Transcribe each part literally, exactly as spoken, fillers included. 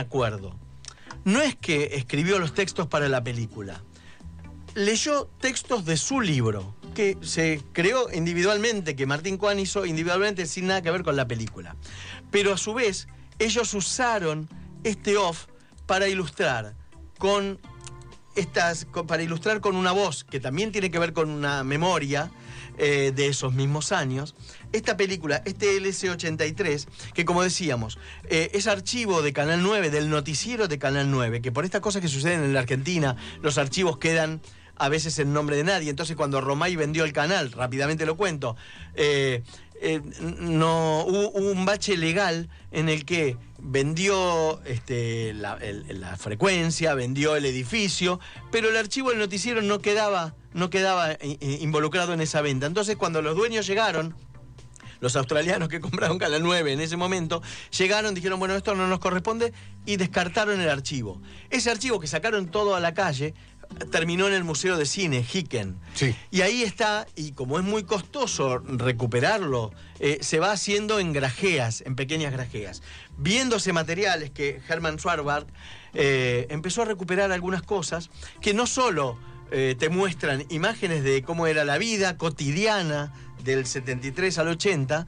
acuerdo. No es que escribió los textos para la película. Leyó textos de su libro, que se creó individualmente, que Martín Coan hizo individualmente sin nada que ver con la película. Pero a su vez, ellos usaron este off para ilustrar con estas, para ilustrar con una voz que también tiene que ver con una memoria eh, de esos mismos años. Esta película, este L S ochenta y tres, que como decíamos, eh, es archivo de Canal nueve, del noticiero de Canal nueve, que por estas cosas que suceden en la Argentina, los archivos quedan a veces en nombre de nadie. Entonces, cuando Romay vendió el canal, rápidamente lo cuento, eh, eh, no, hubo, hubo un bache legal en el que vendió este, la, el, la frecuencia, vendió el edificio, pero el archivo del noticiero no quedaba, no quedaba involucrado en esa venta. Entonces, cuando los dueños llegaron, los australianos que compraron Canal nueve en ese momento, llegaron, dijeron, bueno, esto no nos corresponde, y descartaron el archivo. Ese archivo que sacaron todo a la calle terminó en el Museo de Cine, Hicken. Sí. Y ahí está, y como es muy costoso recuperarlo, eh, se va haciendo en grajeas, en pequeñas grajeas. Viendo ese material es que Herman Schwarberg eh, empezó a recuperar algunas cosas que no solo eh, te muestran imágenes de cómo era la vida cotidiana del setenta y tres al ochenta,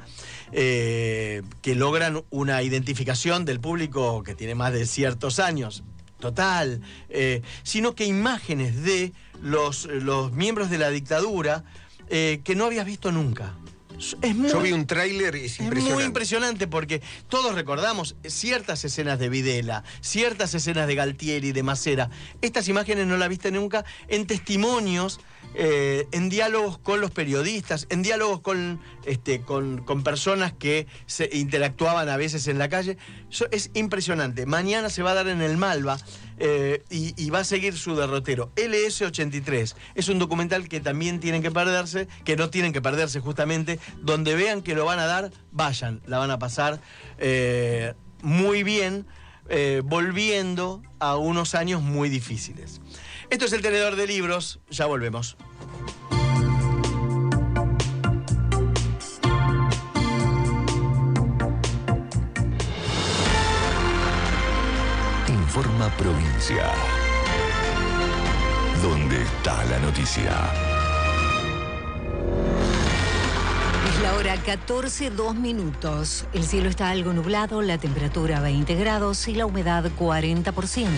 eh, que logran una identificación del público que tiene más de ciertos años, total, eh, sino que imágenes de los, los miembros de la dictadura eh, que no habías visto nunca. Es muy, Yo vi un tráiler y es impresionante. Es muy impresionante porque todos recordamos ciertas escenas de Videla, ciertas escenas de Galtieri, de Macera. Estas imágenes no las viste nunca en testimonios, eh, en diálogos con los periodistas, en diálogos con, este, con, con personas que se interactuaban a veces en la calle. Eso es impresionante. Mañana se va a dar en el Malva eh, y, y va a seguir su derrotero. L S ochenta y tres es un documental que también tienen que perderse, que no tienen que perderse justamente. Donde vean que lo van a dar, vayan, la van a pasar eh, muy bien, eh, volviendo a unos años muy difíciles. Esto es El Tenedor de Libros, ya volvemos. Informa Provincia. ¿Dónde está la noticia? Es la hora catorce, dos minutos. El cielo está algo nublado, la temperatura veinte grados y la humedad cuarenta por ciento.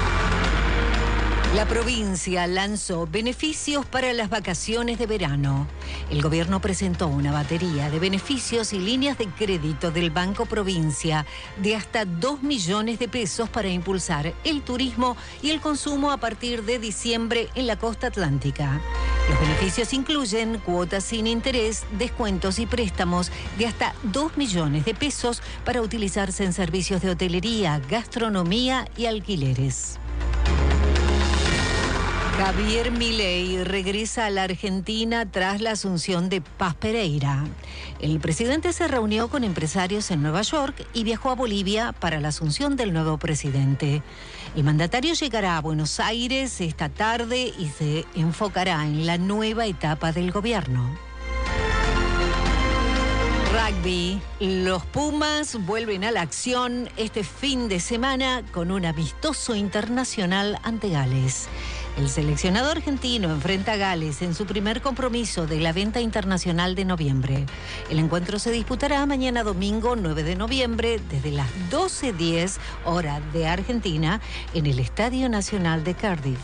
La provincia lanzó beneficios para las vacaciones de verano. El gobierno presentó una batería de beneficios y líneas de crédito del Banco Provincia de hasta dos millones de pesos para impulsar el turismo y el consumo a partir de diciembre en la costa atlántica. Los beneficios incluyen cuotas sin interés, descuentos y préstamos de hasta dos millones de pesos para utilizarse en servicios de hotelería, gastronomía y alquileres. Javier Milei regresa a la Argentina tras la asunción de Paz Pereira. El presidente se reunió con empresarios en Nueva York y viajó a Bolivia para la asunción del nuevo presidente. El mandatario llegará a Buenos Aires esta tarde y se enfocará en la nueva etapa del gobierno. Rugby. Los Pumas vuelven a la acción este fin de semana con un amistoso internacional ante Gales. El seleccionado argentino enfrenta a Gales en su primer compromiso de la venta internacional de noviembre. El encuentro se disputará mañana domingo nueve de noviembre desde las doce diez hora de Argentina en el Estadio Nacional de Cardiff.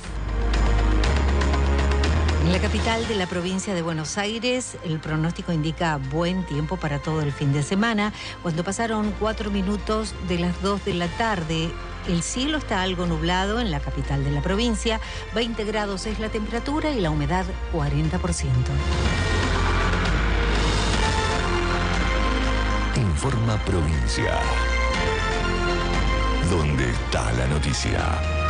En la capital de la provincia de Buenos Aires, el pronóstico indica buen tiempo para todo el fin de semana. Cuando pasaron cuatro minutos de las dos de la tarde, el cielo está algo nublado en la capital de la provincia. veinte grados es la temperatura y la humedad cuarenta por ciento. Informa Provincia. ¿Dónde está la noticia?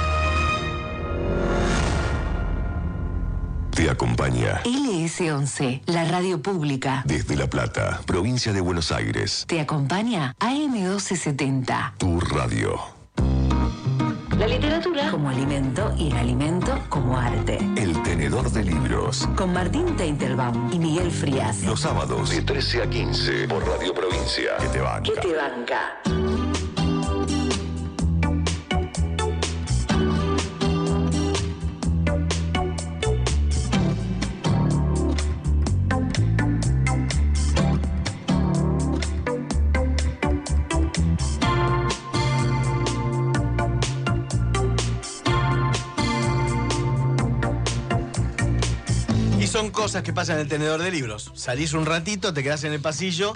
Te acompaña L S once, la radio pública. desde La Plata, provincia de Buenos Aires. Te acompaña A M doce setenta. Tu radio. La literatura como alimento y el alimento como arte. El Tenedor de Libros. Con Martín Teitelbaum y Miguel Frías. Los sábados de trece a quince por Radio Provincia. Que te banca. ¿Qué te banca? son cosas que pasan en el tenedor de libros. Salís un ratito, te quedás en el pasillo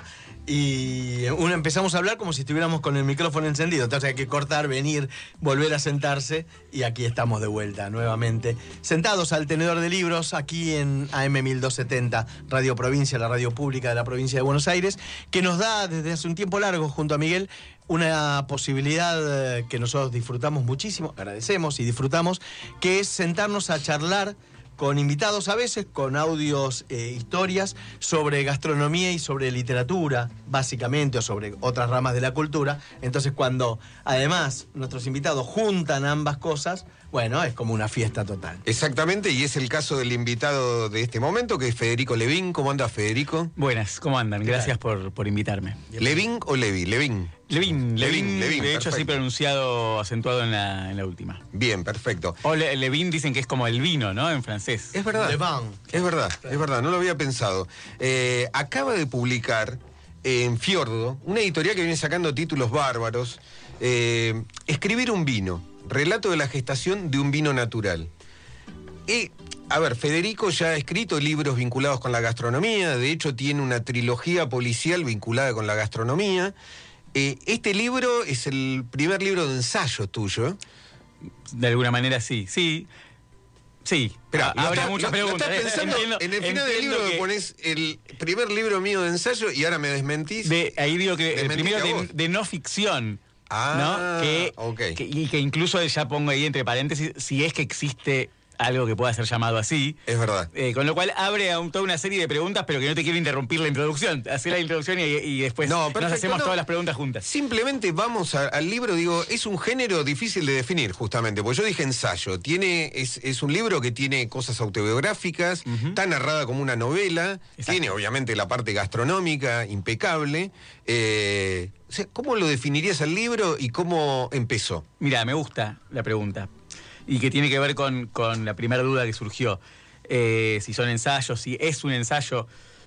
y uno empezamos a hablar como si estuviéramos con el micrófono encendido. Entonces hay que cortar, venir, volver a sentarse y aquí estamos de vuelta nuevamente. Sentados al tenedor de libros aquí en A M mil doscientos setenta, Radio Provincia, la radio pública de la provincia de Buenos Aires, que nos da desde hace un tiempo largo junto a Miguel una posibilidad que nosotros disfrutamos muchísimo, agradecemos y disfrutamos, que es sentarnos a charlar con invitados a veces, con audios, eh, historias sobre gastronomía y sobre literatura, básicamente, o sobre otras ramas de la cultura. Entonces, cuando además nuestros invitados juntan ambas cosas, bueno, es como una fiesta total. Exactamente, y es el caso del invitado de este momento, que es Federico Levín. ¿Cómo anda, Federico? Buenas, ¿cómo andan? Gracias por, por invitarme. ¿Levín o Levi? Levín. Levín, Levín, Levín, Levín, de hecho perfecto. así pronunciado, acentuado en la, en la última. Bien, perfecto. O Le, Levín dicen que es como el vino, ¿no? En francés. Es verdad. Le Vin. Es verdad, es verdad, no lo había pensado. Eh, acaba de publicar eh, en Fiordo, una editorial que viene sacando títulos bárbaros, eh, Escribir un vino, relato de la gestación de un vino natural. Y, a ver, Federico ya ha escrito libros vinculados con la gastronomía, de hecho tiene una trilogía policial vinculada con la gastronomía. Eh, este libro es el primer libro de ensayo tuyo. De alguna manera sí, sí. Sí, Pero Ah, habrá muchas preguntas. Estás eh, pensando, entiendo- en el final del entiendo libro que- me pones el primer libro mío de ensayo y ahora me desmentís. De, ahí digo que el Desmentiste primero a de, vos. de no ficción. Ah, ¿no? Que, ok. que- y que incluso ya pongo ahí entre paréntesis, si es que existe algo que pueda ser llamado así. Es verdad. Eh, con lo cual abre a un- toda una serie de preguntas, pero que no te quiero interrumpir la introducción. Hacer la introducción y, y después No, nos perfecto, hacemos no. todas las preguntas juntas. Simplemente vamos a- al libro, digo, es un género difícil de definir, justamente, porque yo dije ensayo. Tiene, es, es un libro que tiene cosas autobiográficas, está narrada como una novela, Exacto. tiene obviamente la parte gastronómica impecable. Eh, o sea, ¿cómo lo definirías al libro y cómo empezó? Mira, me gusta la pregunta. Y que tiene que ver con, con la primera duda que surgió. Eh, si son ensayos, si es un ensayo.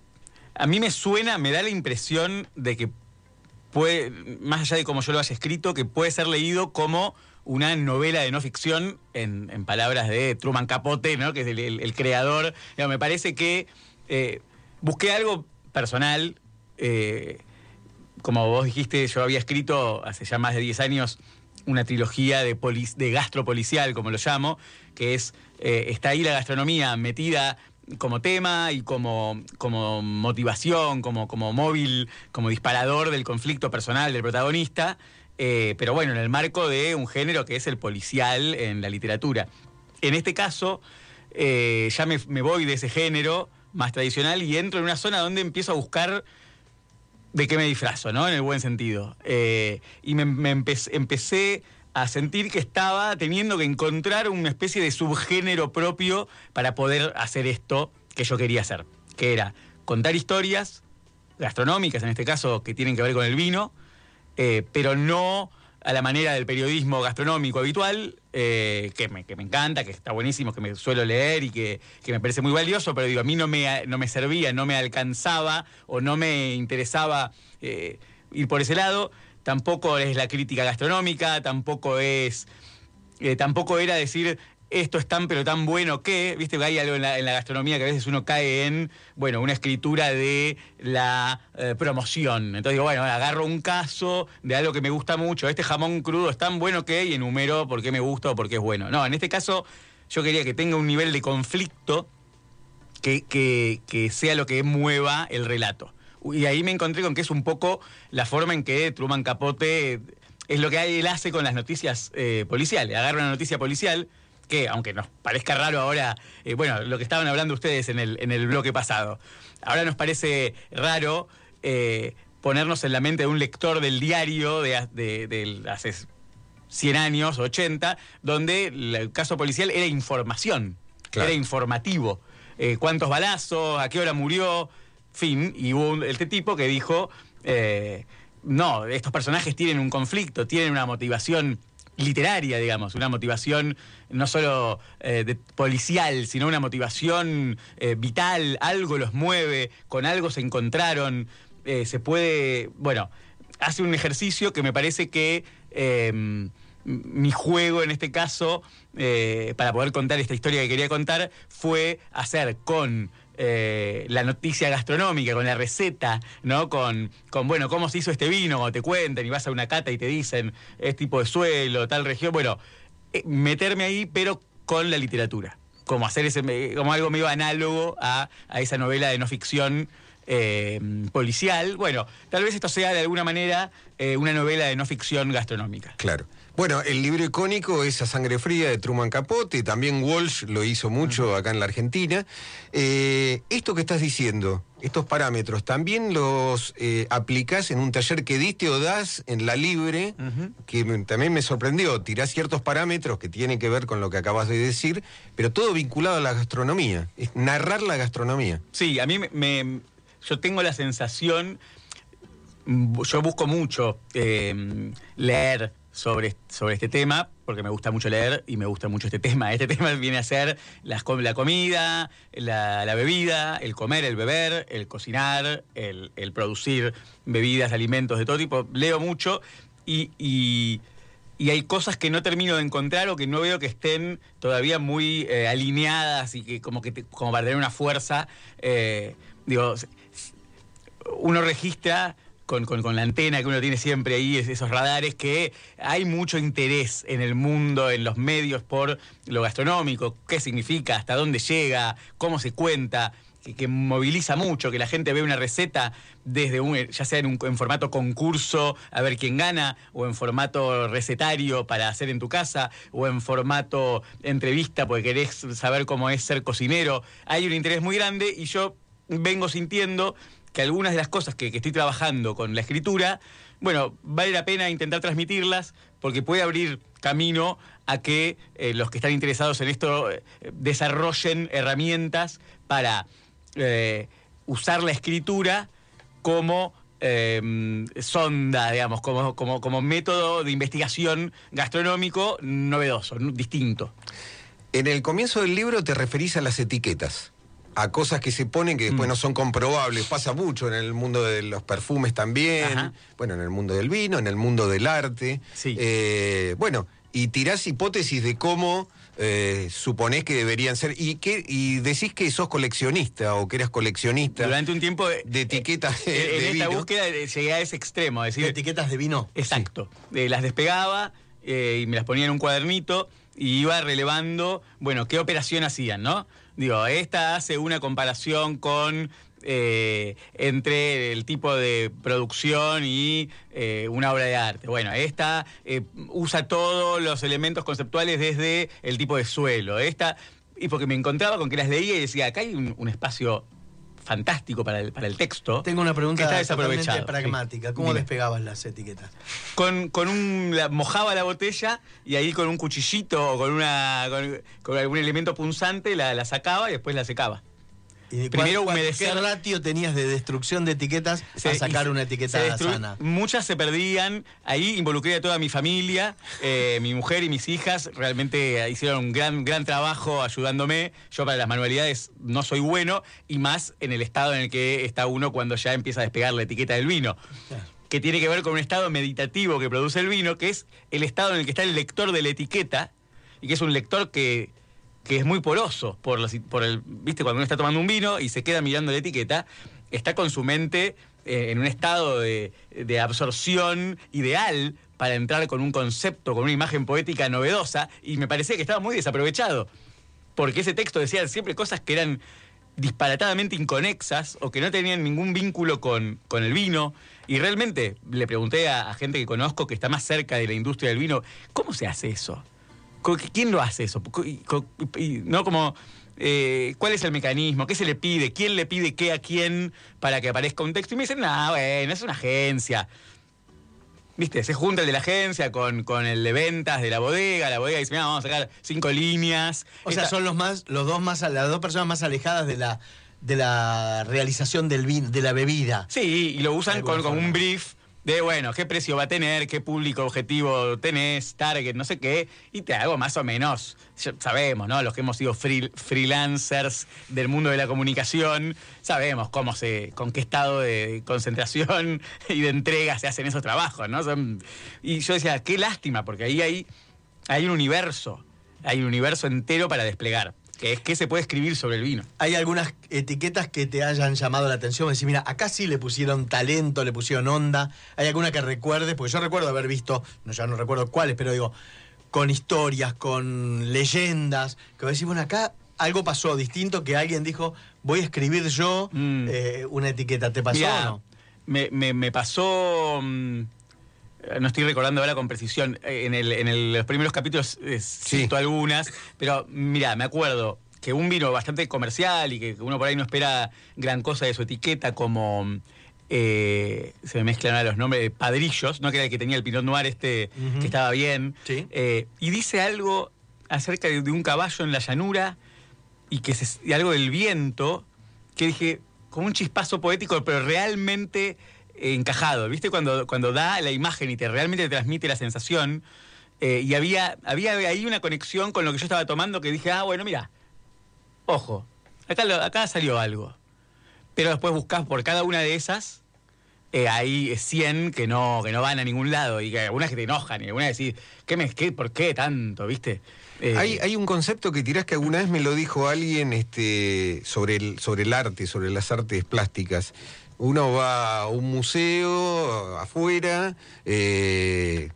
A mí me suena, me da la impresión de que puede, más allá de cómo yo lo haya escrito, que puede ser leído como una novela de no ficción, en, en palabras de Truman Capote, ¿no? Que es el, el- el creador. Digamos, me parece que eh, busqué algo personal. eh, como vos dijiste, yo había escrito hace ya más de diez años una trilogía de, poli- de gastropolicial, como lo llamo, que es, eh, está ahí la gastronomía metida como tema y como, como motivación, como, como móvil, como disparador del conflicto personal del protagonista, eh, pero bueno, en el marco de un género que es el policial en la literatura. En este caso, eh, ya me, me voy de ese género más tradicional y entro en una zona donde empiezo a buscar de qué me disfrazo, ¿no? En el buen sentido. Eh, y me, me empe- empecé a sentir que estaba teniendo que encontrar una especie de subgénero propio para poder hacer esto que yo quería hacer, que era contar historias gastronómicas, en este caso, que tienen que ver con el vino, eh, pero no a la manera del periodismo gastronómico habitual, eh, que, me, que me encanta, que está buenísimo, que me suelo leer y que, que me parece muy valioso, pero digo, a mí no me, no me servía, no me alcanzaba o no me interesaba eh, ir por ese lado. Tampoco es la crítica gastronómica, tampoco es, eh, tampoco era decir esto es tan pero tan bueno que, viste que hay algo en la, en la gastronomía que a veces uno cae en, bueno, una escritura de la eh, promoción. Entonces digo, bueno, agarro un caso de algo que me gusta mucho, este jamón crudo es tan bueno que, y enumero por qué me gusta o por qué es bueno. No, en este caso yo quería que tenga un nivel de conflicto que, que, que sea lo que mueva el relato. Y ahí me encontré con que es un poco la forma en que Truman Capote es lo que él hace con las noticias eh, policiales. Agarra una noticia policial que, aunque nos parezca raro ahora, eh, bueno, lo que estaban hablando ustedes en el, en el bloque pasado, ahora nos parece raro eh, ponernos en la mente de un lector del diario de, de, de hace cien años, ochenta, donde el caso policial era información, Claro. era informativo. Eh, ¿Cuántos balazos? ¿A qué hora murió? Fin, y hubo un- este tipo que dijo, eh, no, estos personajes tienen un conflicto, tienen una motivación literaria, digamos, una motivación no solo eh, de, policial, sino una motivación eh, vital, algo los mueve, con algo se encontraron, eh, se puede, bueno, hace un ejercicio que me parece que eh, m- mi juego en este caso, eh, para poder contar esta historia que quería contar, fue hacer con eh, la noticia gastronómica, con la receta, ¿no? Con, con, bueno, cómo se hizo este vino, cuando te cuentan y vas a una cata y te dicen, es tipo de suelo, tal región. Bueno, eh, meterme ahí, pero con la literatura. Como hacer ese, como algo medio análogo a, a esa novela de no ficción eh, policial. Bueno, tal vez esto sea de alguna manera eh, una novela de no ficción gastronómica. Claro. Bueno, el libro icónico es A Sangre Fría de Truman Capote, también Walsh lo hizo mucho uh-huh. acá en la Argentina. Eh, esto que estás diciendo, estos parámetros, ¿también los eh, aplicás en un taller que diste o das en La Libre? Uh-huh. Que me, también me sorprendió, tirás ciertos parámetros que tienen que ver con lo que acabas de decir, pero todo vinculado a la gastronomía, es narrar la gastronomía. Sí, a mí me, me yo tengo la sensación, yo busco mucho eh, leer Sobre, sobre este tema, porque me gusta mucho leer y me gusta mucho este tema. Este tema viene a ser la, la comida, la, la bebida, el comer, el beber, el cocinar, el, el producir bebidas, alimentos de todo tipo. Leo mucho y, y, y hay cosas que no termino de encontrar o que no veo que estén todavía muy eh, alineadas y que como, que te, como para tener una fuerza. Eh, digo, uno registra... Con, con, con la antena que uno tiene siempre ahí, esos radares, que hay mucho interés en el mundo, en los medios, por lo gastronómico, qué significa, hasta dónde llega, cómo se cuenta, que, que moviliza mucho, que la gente ve una receta desde un, ya sea en, un, en formato concurso, a ver quién gana, o en formato recetario para hacer en tu casa, o en formato entrevista porque querés saber cómo es ser cocinero. Hay un interés muy grande y yo vengo sintiendo que algunas de las cosas que, que estoy trabajando con la escritura, bueno, vale la pena intentar transmitirlas porque puede abrir camino a que eh, los que están interesados en esto eh, desarrollen herramientas para eh, usar la escritura como eh, sonda, digamos, como, como, como método de investigación gastronómico novedoso, distinto. En el comienzo del libro te referís a las etiquetas, a cosas que se ponen que después mm. no son comprobables. Pasa mucho en el mundo de los perfumes también, Ajá. bueno, en el mundo del vino, en el mundo del arte. Sí. Eh, bueno, y tirás hipótesis de cómo eh, suponés que deberían ser. Y, que, y decís que sos coleccionista o que eras coleccionista. Durante un tiempo de, de etiquetas eh, de, en de esta vino. búsqueda llegué a ese extremo. Es decir, ¿De etiquetas de vino? Exacto. Sí. Eh, las despegaba eh, y me las ponía en un cuadernito y iba relevando, bueno, qué operación hacían, ¿no? Digo, esta hace una comparación con eh, entre el tipo de producción y eh, una obra de arte. Bueno, esta eh, usa todos los elementos conceptuales desde el tipo de suelo. Esta, y porque me encontraba con que las leía y decía, acá hay un, un espacio fantástico para el, para el texto. Tengo una pregunta que está totalmente desaprovechado. pragmática. ¿Cómo Dime. despegabas las etiquetas? Con, con un... La, mojaba la botella y ahí con un cuchillito o con, una, con, con algún elemento punzante la, la sacaba y después la secaba. ¿Y Primero cuál, humedecer. ¿Qué ratio tenías de destrucción de etiquetas Se, a sacar una etiqueta se destru... sana? Muchas se perdían. Ahí involucré a toda mi familia, eh, mi mujer y mis hijas. Realmente hicieron un gran, gran trabajo ayudándome. Yo para las manualidades no soy bueno, y más en el estado en el que está uno cuando ya empieza a despegar la etiqueta del vino. Claro. Que tiene que ver con un estado meditativo que produce el vino, que es el estado en el que está el lector de la etiqueta, y que es un lector que... que es muy poroso por, los, por el, viste, cuando uno está tomando un vino y se queda mirando la etiqueta, está con su mente eh, en un estado de, de absorción ideal para entrar con un concepto, con una imagen poética novedosa, y me parecía que estaba muy desaprovechado, porque ese texto decía siempre cosas que eran disparatadamente inconexas o que no tenían ningún vínculo con, con el vino, y realmente le pregunté a, a gente que conozco que está más cerca de la industria del vino, ¿cómo se hace eso? ¿Quién lo hace eso? ¿No? Como, eh, ¿cuál es el mecanismo? ¿Qué se le pide? ¿Quién le pide qué a quién para que aparezca un texto? Y me dicen, no, bueno, es una agencia. ¿Viste? Se junta el de la agencia con, con el de ventas de la bodega. La bodega dice, mira, vamos a sacar cinco líneas. O Esta... sea, son los más, los dos más, las dos personas más alejadas de la, de la realización del vino, de la bebida. Sí, y lo usan con, con un brief de, bueno, qué precio va a tener, qué público objetivo tenés, target, no sé qué, y te hago más o menos, sabemos, ¿no? Los que hemos sido free, freelancers del mundo de la comunicación, sabemos cómo se, con qué estado de concentración y de entrega se hacen esos trabajos, ¿no? Son, y yo decía, qué lástima, porque ahí hay, hay un universo, hay un universo entero para desplegar. que es que se puede escribir sobre el vino. ¿Hay algunas etiquetas que te hayan llamado la atención? Decir, mira, acá sí le pusieron talento, le pusieron onda. ¿Hay alguna que recuerdes? Porque yo recuerdo haber visto, no, ya no recuerdo cuáles, pero digo, con historias, con leyendas, que vos decís, bueno, acá algo pasó distinto, que alguien dijo, voy a escribir yo mm. eh, una etiqueta. ¿Te pasó Mirá, o no? Me, me, me pasó... Mmm, no estoy recordando ahora con precisión. En, el, en el, los primeros capítulos eh, Sí. cito algunas, pero mirá, me acuerdo que un vino bastante comercial y que uno por ahí no espera gran cosa de su etiqueta, como... Eh, se me mezclan ahora los nombres, Padrillos, ¿no? Que era el que tenía el Pinot Noir este, uh-huh. que estaba bien. Sí. Eh, y dice algo acerca de, de un caballo en la llanura y que se, y algo del viento, que dije, como un chispazo poético, pero realmente eh, encajado. ¿Viste? Cuando, cuando da la imagen y te realmente te transmite la sensación. Eh, y había, había ahí una conexión con lo que yo estaba tomando que dije, ah, bueno, mira, ojo, acá, lo, acá salió algo. Pero después buscás por cada una de esas, eh, hay cien que no, que no van a ningún lado y que algunas que te enojan y algunas decís, ¿qué me, qué, ¿por qué tanto? ¿Viste? Eh, hay, hay un concepto que tirás que alguna vez me lo dijo alguien este, sobre, el, sobre el arte, sobre las artes plásticas. Uno va a un museo afuera, eh,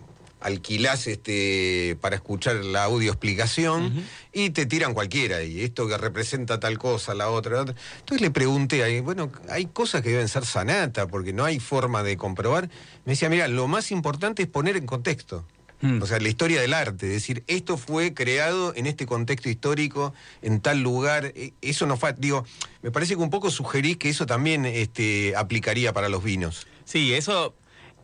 alquilás este, para escuchar la audioexplicación uh-huh. y te tiran cualquiera, y esto que representa tal cosa, la otra, la otra. Entonces le pregunté, ahí, bueno, hay cosas que deben ser sanata, porque no hay forma de comprobar. Me decía, mira, lo más importante es poner en contexto. Mm. O sea, la historia del arte, es decir, esto fue creado en este contexto histórico, en tal lugar, eso no fue, digo, me parece que un poco sugerís que eso también este, aplicaría para los vinos. Sí, eso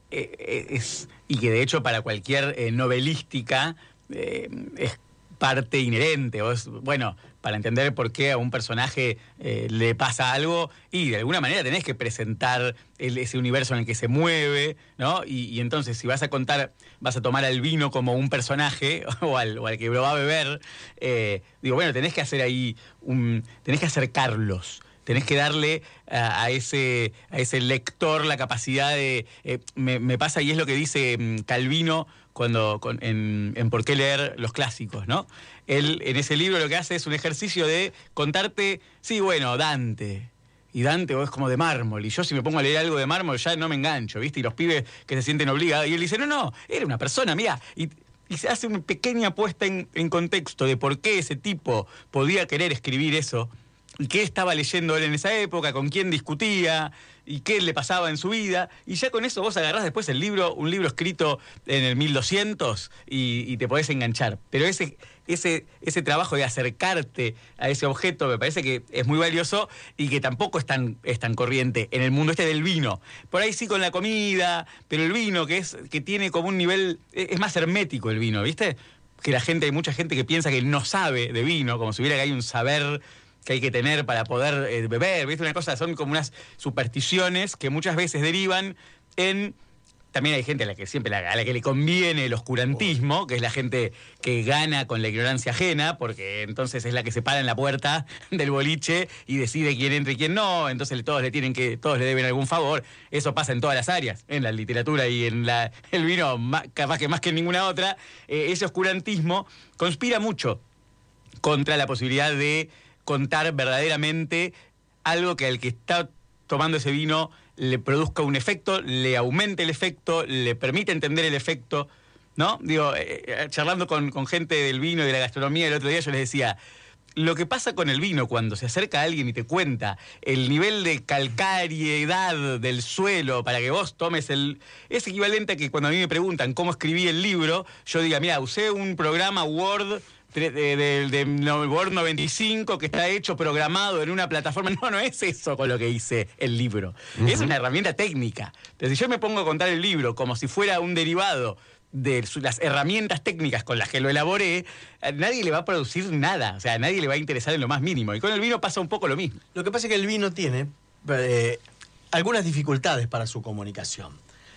eh, es... Y que de hecho para cualquier eh, novelística eh, es parte inherente. Vos, bueno, para entender por qué a un personaje eh, le pasa algo, y de alguna manera tenés que presentar el, ese universo en el que se mueve, ¿no? Y, y entonces si vas a contar, vas a tomar al vino como un personaje, o al, o al que lo va a beber, eh, digo, bueno, tenés que hacer ahí, un, tenés que acercarlos. Tenés que darle a, a, ese, a ese lector la capacidad de... Eh, me, me pasa, y es lo que dice um, Calvino cuando, con, en, en Por qué leer los clásicos, ¿no? Él en ese libro lo que hace es un ejercicio de contarte, sí, bueno, Dante. Y Dante es como de mármol, y yo si me pongo a leer algo de mármol ya no me engancho, ¿viste? Y los pibes que se sienten obligados, y él dice, no, no, era una persona, mirá. Y, y se hace una pequeña puesta en, en contexto de por qué ese tipo podía querer escribir eso, y qué estaba leyendo él en esa época, con quién discutía, y qué le pasaba en su vida, y ya con eso vos agarrás después el libro, un libro escrito en el mil doscientos, y, y te podés enganchar. Pero ese, ese, ese trabajo de acercarte a ese objeto me parece que es muy valioso, y que tampoco es tan, es tan corriente en el mundo este del vino. Por ahí sí con la comida, pero el vino, que, es, que tiene como un nivel, es más hermético el vino, ¿viste? Que la gente, hay mucha gente que piensa que no sabe de vino, como si hubiera que hay un saber que hay que tener para poder eh, beber, ¿viste? Una cosa, son como unas supersticiones que muchas veces derivan en... También hay gente a la que siempre a la que le conviene el oscurantismo, que es la gente que gana con la ignorancia ajena, porque entonces es la que se para en la puerta del boliche y decide quién entra y quién no, entonces todos le tienen que, todos le deben algún favor. Eso pasa en todas las áreas, en la literatura y en la, el vino, más, capaz que más que en ninguna otra. Eh, ese oscurantismo conspira mucho contra la posibilidad de contar verdaderamente algo que al que está tomando ese vino le produzca un efecto, le aumente el efecto, le permite entender el efecto, ¿no? Digo, eh, charlando con, con gente del vino y de la gastronomía el otro día, yo les decía, lo que pasa con el vino cuando se acerca a alguien y te cuenta el nivel de calcariedad del suelo para que vos tomes el... Es equivalente a que cuando a mí me preguntan cómo escribí el libro, yo diga, mira, usé un programa Word... de, de, de, de Word noventa y cinco que está hecho, programado en una plataforma. No, no es eso con lo que hice el libro. Uh-huh. Es una herramienta técnica. Entonces, si yo me pongo a contar el libro como si fuera un derivado de las herramientas técnicas con las que lo elaboré, a nadie le va a producir nada. O sea, a nadie le va a interesar en lo más mínimo. Y con el vino pasa un poco lo mismo. Lo que pasa es que el vino tiene eh, algunas dificultades para su comunicación,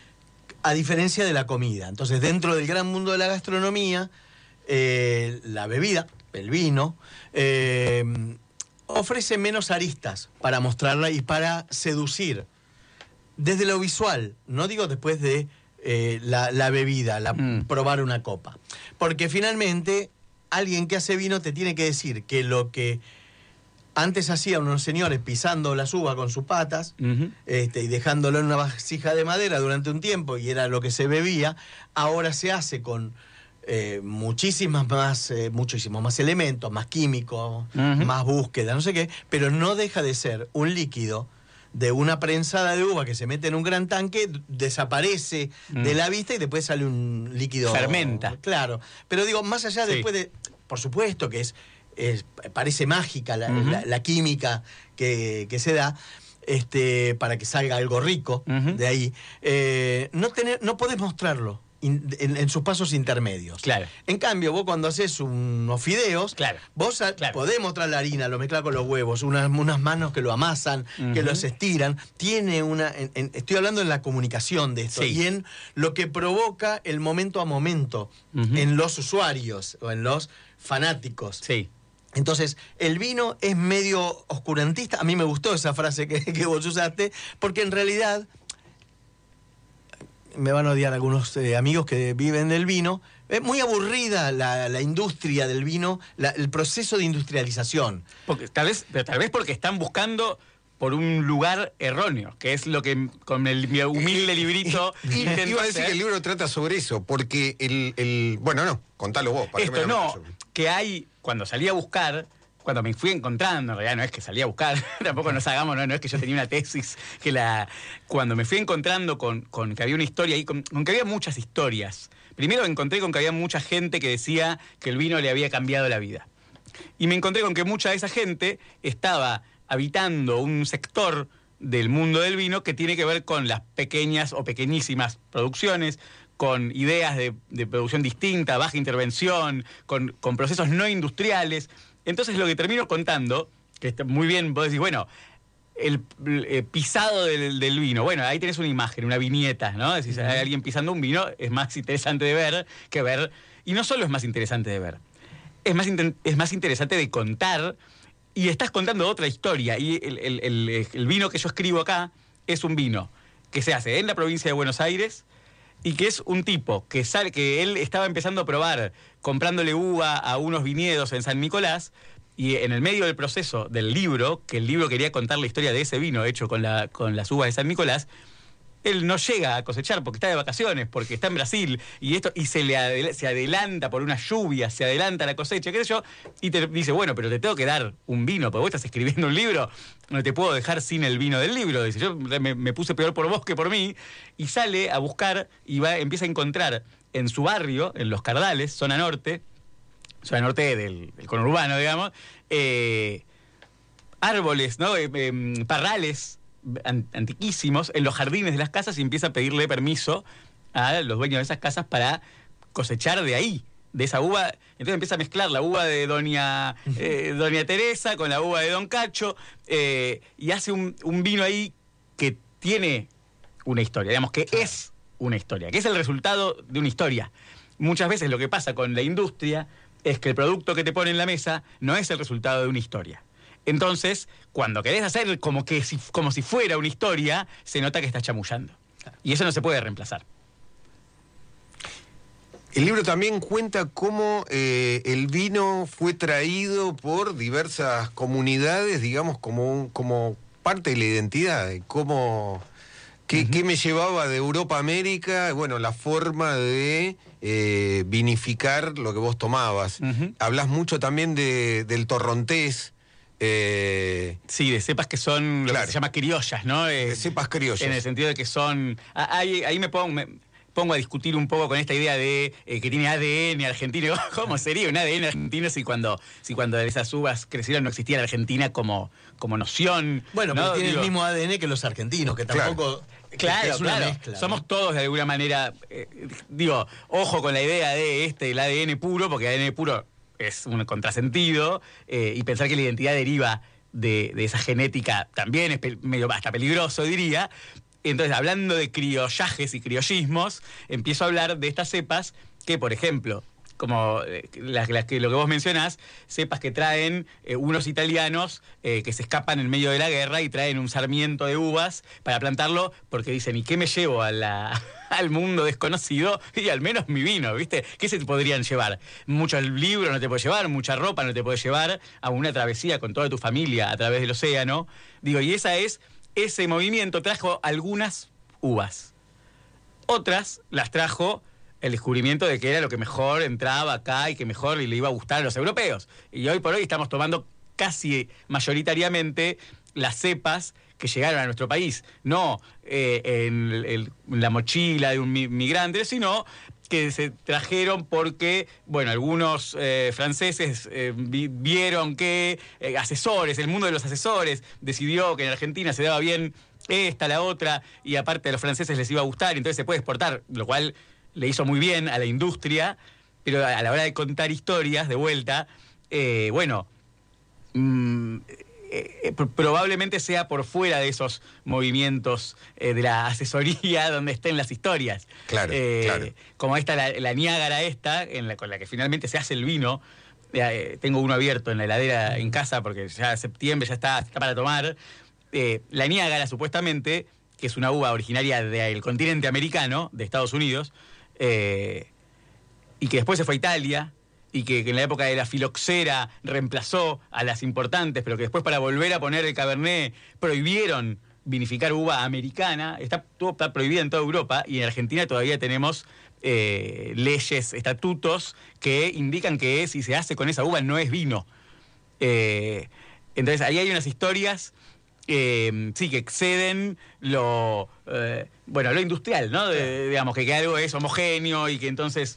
a diferencia de la comida. Entonces, dentro del gran mundo de la gastronomía, Eh, la bebida, el vino, eh, ofrece menos aristas para mostrarla y para seducir. Desde lo visual, no digo después de eh, la, la bebida, la, mm. probar una copa. Porque finalmente alguien que hace vino te tiene que decir que lo que antes hacían unos señores pisando las uvas con sus patas, uh-huh. este, y dejándolo en una vasija de madera durante un tiempo, y era lo que se bebía, ahora se hace con eh, muchísimas más, eh, muchísimos más elementos, más químicos, uh-huh. más búsqueda, no sé qué, pero no deja de ser un líquido de una prensada de uva que se mete en un gran tanque, desaparece mm. de la vista y después sale un líquido... Fermenta. Claro. Pero digo, más allá sí. después de... Por supuesto que es, es parece mágica la, uh-huh. la, la química que, que se da, este, para que salga algo rico uh-huh. de ahí. Eh, no, tener, no podés mostrarlo in, en, en sus pasos intermedios. Claro. En cambio, vos cuando haces unos fideos, claro. vos a, claro. podés mostrar la harina, lo mezclás con los huevos, unas, unas manos que lo amasan, uh-huh. que los estiran. Tiene una... En, en, estoy hablando en la comunicación de esto, sí. y en lo que provoca el momento a momento uh-huh. en los usuarios o en los fanáticos. Sí. Entonces, el vino es medio oscurantista. A mí me gustó esa frase que, que vos usaste, porque en realidad, me van a odiar algunos eh, amigos que viven del vino, es muy aburrida la, la industria del vino, la, el proceso de industrialización. Porque, tal vez, pero tal vez porque están buscando por un lugar erróneo, que es lo que con el mi humilde librito y, intento iba a decir hacer. que el libro trata sobre eso, porque el... el bueno, no, contalo vos. ¿para Esto qué me no, lo que hay, cuando salí a buscar, cuando me fui encontrando, en realidad no es que salí a buscar, tampoco nos hagamos, no, no es que yo tenía una tesis, que la cuando me fui encontrando con, con que había una historia ahí, con, con que había muchas historias. Primero me encontré con que había mucha gente que decía que el vino le había cambiado la vida. Y me encontré con que mucha de esa gente estaba habitando un sector del mundo del vino que tiene que ver con las pequeñas o pequeñísimas producciones, con ideas de, de producción distinta, baja intervención, con, con procesos no industriales. Entonces lo que termino contando, que está muy bien, vos decís, bueno, el, el, el pisado del, del vino, bueno, ahí tenés una imagen, una viñeta, ¿no? Decís, hay alguien pisando un vino, es más interesante de ver que ver, y no solo es más interesante de ver, es más, es más interesante de contar. Y estás contando otra historia. Y el, el, el, el vino que yo escribo acá es un vino que se hace en la provincia de Buenos Aires y que es un tipo que sale, que él estaba empezando a probar comprándole uva a unos viñedos en San Nicolás, y en el medio del proceso del libro, que el libro quería contar la historia de ese vino hecho con, la, con las uvas de San Nicolás, él no llega a cosechar porque está de vacaciones, porque está en Brasil, y esto y se le adel- se adelanta por una lluvia, se adelanta la cosecha, qué sé yo, y te dice, bueno, pero te tengo que dar un vino, porque vos estás escribiendo un libro, no te puedo dejar sin el vino del libro. Dice, yo me, me puse peor por vos que por mí, y sale a buscar y va, empieza a encontrar en su barrio, en Los Cardales, zona norte, zona norte del, del conurbano, digamos, eh, árboles, ¿no? Eh, eh, parrales antiquísimos en los jardines de las casas, y empieza a pedirle permiso a los dueños de esas casas para cosechar de ahí, de esa uva. Entonces empieza a mezclar la uva de doña, eh, doña Teresa con la uva de Don Cacho, eh, y hace un, un vino ahí que tiene una historia, digamos que es una historia, que es el resultado de una historia. Muchas veces lo que pasa con la industria es que el producto que te pone en la mesa no es el resultado de una historia. Entonces, cuando querés hacer como, que si, como si fuera una historia, se nota que estás chamullando. Y eso no se puede reemplazar. El libro también cuenta cómo eh, el vino fue traído por diversas comunidades, digamos, como, un, como parte de la identidad. Cómo, qué, uh-huh. qué me llevaba de Europa a América, bueno, la forma de eh, vinificar lo que vos tomabas. Uh-huh. Hablás mucho también de, del torrontés. Eh, sí, de cepas que son lo claro. que se llama criollas, ¿no? Eh, de cepas criollas. En el sentido de que son... Ahí, ahí me, pongo, me pongo a discutir un poco con esta idea de eh, que tiene A D N argentino. ¿Cómo sería un A D N argentino si cuando, si cuando esas uvas crecieron no existía la Argentina como, como noción? Bueno, ¿no? pero tiene Digo, el mismo A D N que los argentinos, que tampoco... Claro, claro, es una claro. mezcla, Somos ¿no? todos de alguna manera... Eh, digo, ojo con la idea de este, el A D N puro, porque el A D N puro es un contrasentido, eh, y pensar que la identidad deriva de, de esa genética también es pe- medio hasta peligroso, diría. Entonces, hablando de criollajes y criollismos, empiezo a hablar de estas cepas que, por ejemplo, como eh, las, las que, lo que vos mencionás, cepas que traen eh, unos italianos eh, que se escapan en medio de la guerra y traen un sarmiento de uvas para plantarlo, porque dicen, ¿y qué me llevo a la, al mundo desconocido? Y al menos mi vino, ¿viste? ¿Qué se te podrían llevar? Muchos libros no te puedes llevar, mucha ropa no te puedes llevar, a una travesía con toda tu familia a través del océano. Digo, y esa es, ese movimiento trajo algunas uvas. Otras las trajo el descubrimiento de que era lo que mejor entraba acá y que mejor le iba a gustar a los europeos. Y hoy por hoy estamos tomando casi mayoritariamente las cepas que llegaron a nuestro país, no eh, en, el, en la mochila de un migrante, sino que se trajeron porque, bueno, algunos eh, franceses eh, vi, vieron que eh, asesores, el mundo de los asesores, decidió que en Argentina se daba bien esta, la otra, y aparte a los franceses les iba a gustar, entonces se puede exportar, lo cual le hizo muy bien a la industria, pero a la hora de contar historias de vuelta, eh, bueno, mmm, eh, probablemente sea por fuera de esos movimientos eh, de la asesoría donde estén las historias. Claro, eh, claro. Como esta, la, la Niágara esta, en la, con la que finalmente se hace el vino. Eh, tengo uno abierto en la heladera en casa porque ya septiembre ya está, está para tomar. Eh, la Niágara, supuestamente, que es una uva originaria del continente americano, de Estados Unidos, eh, y que después se fue a Italia, y que, que en la época de la filoxera reemplazó a las importantes, pero que después para volver a poner el Cabernet prohibieron vinificar uva americana. Está, está prohibida en toda Europa, y en Argentina todavía tenemos eh, leyes, estatutos que indican que si se hace con esa uva no es vino. Eh, entonces ahí hay unas historias Eh, sí, que exceden lo eh, bueno, lo industrial, ¿no? De, digamos, que, que algo es homogéneo y que entonces...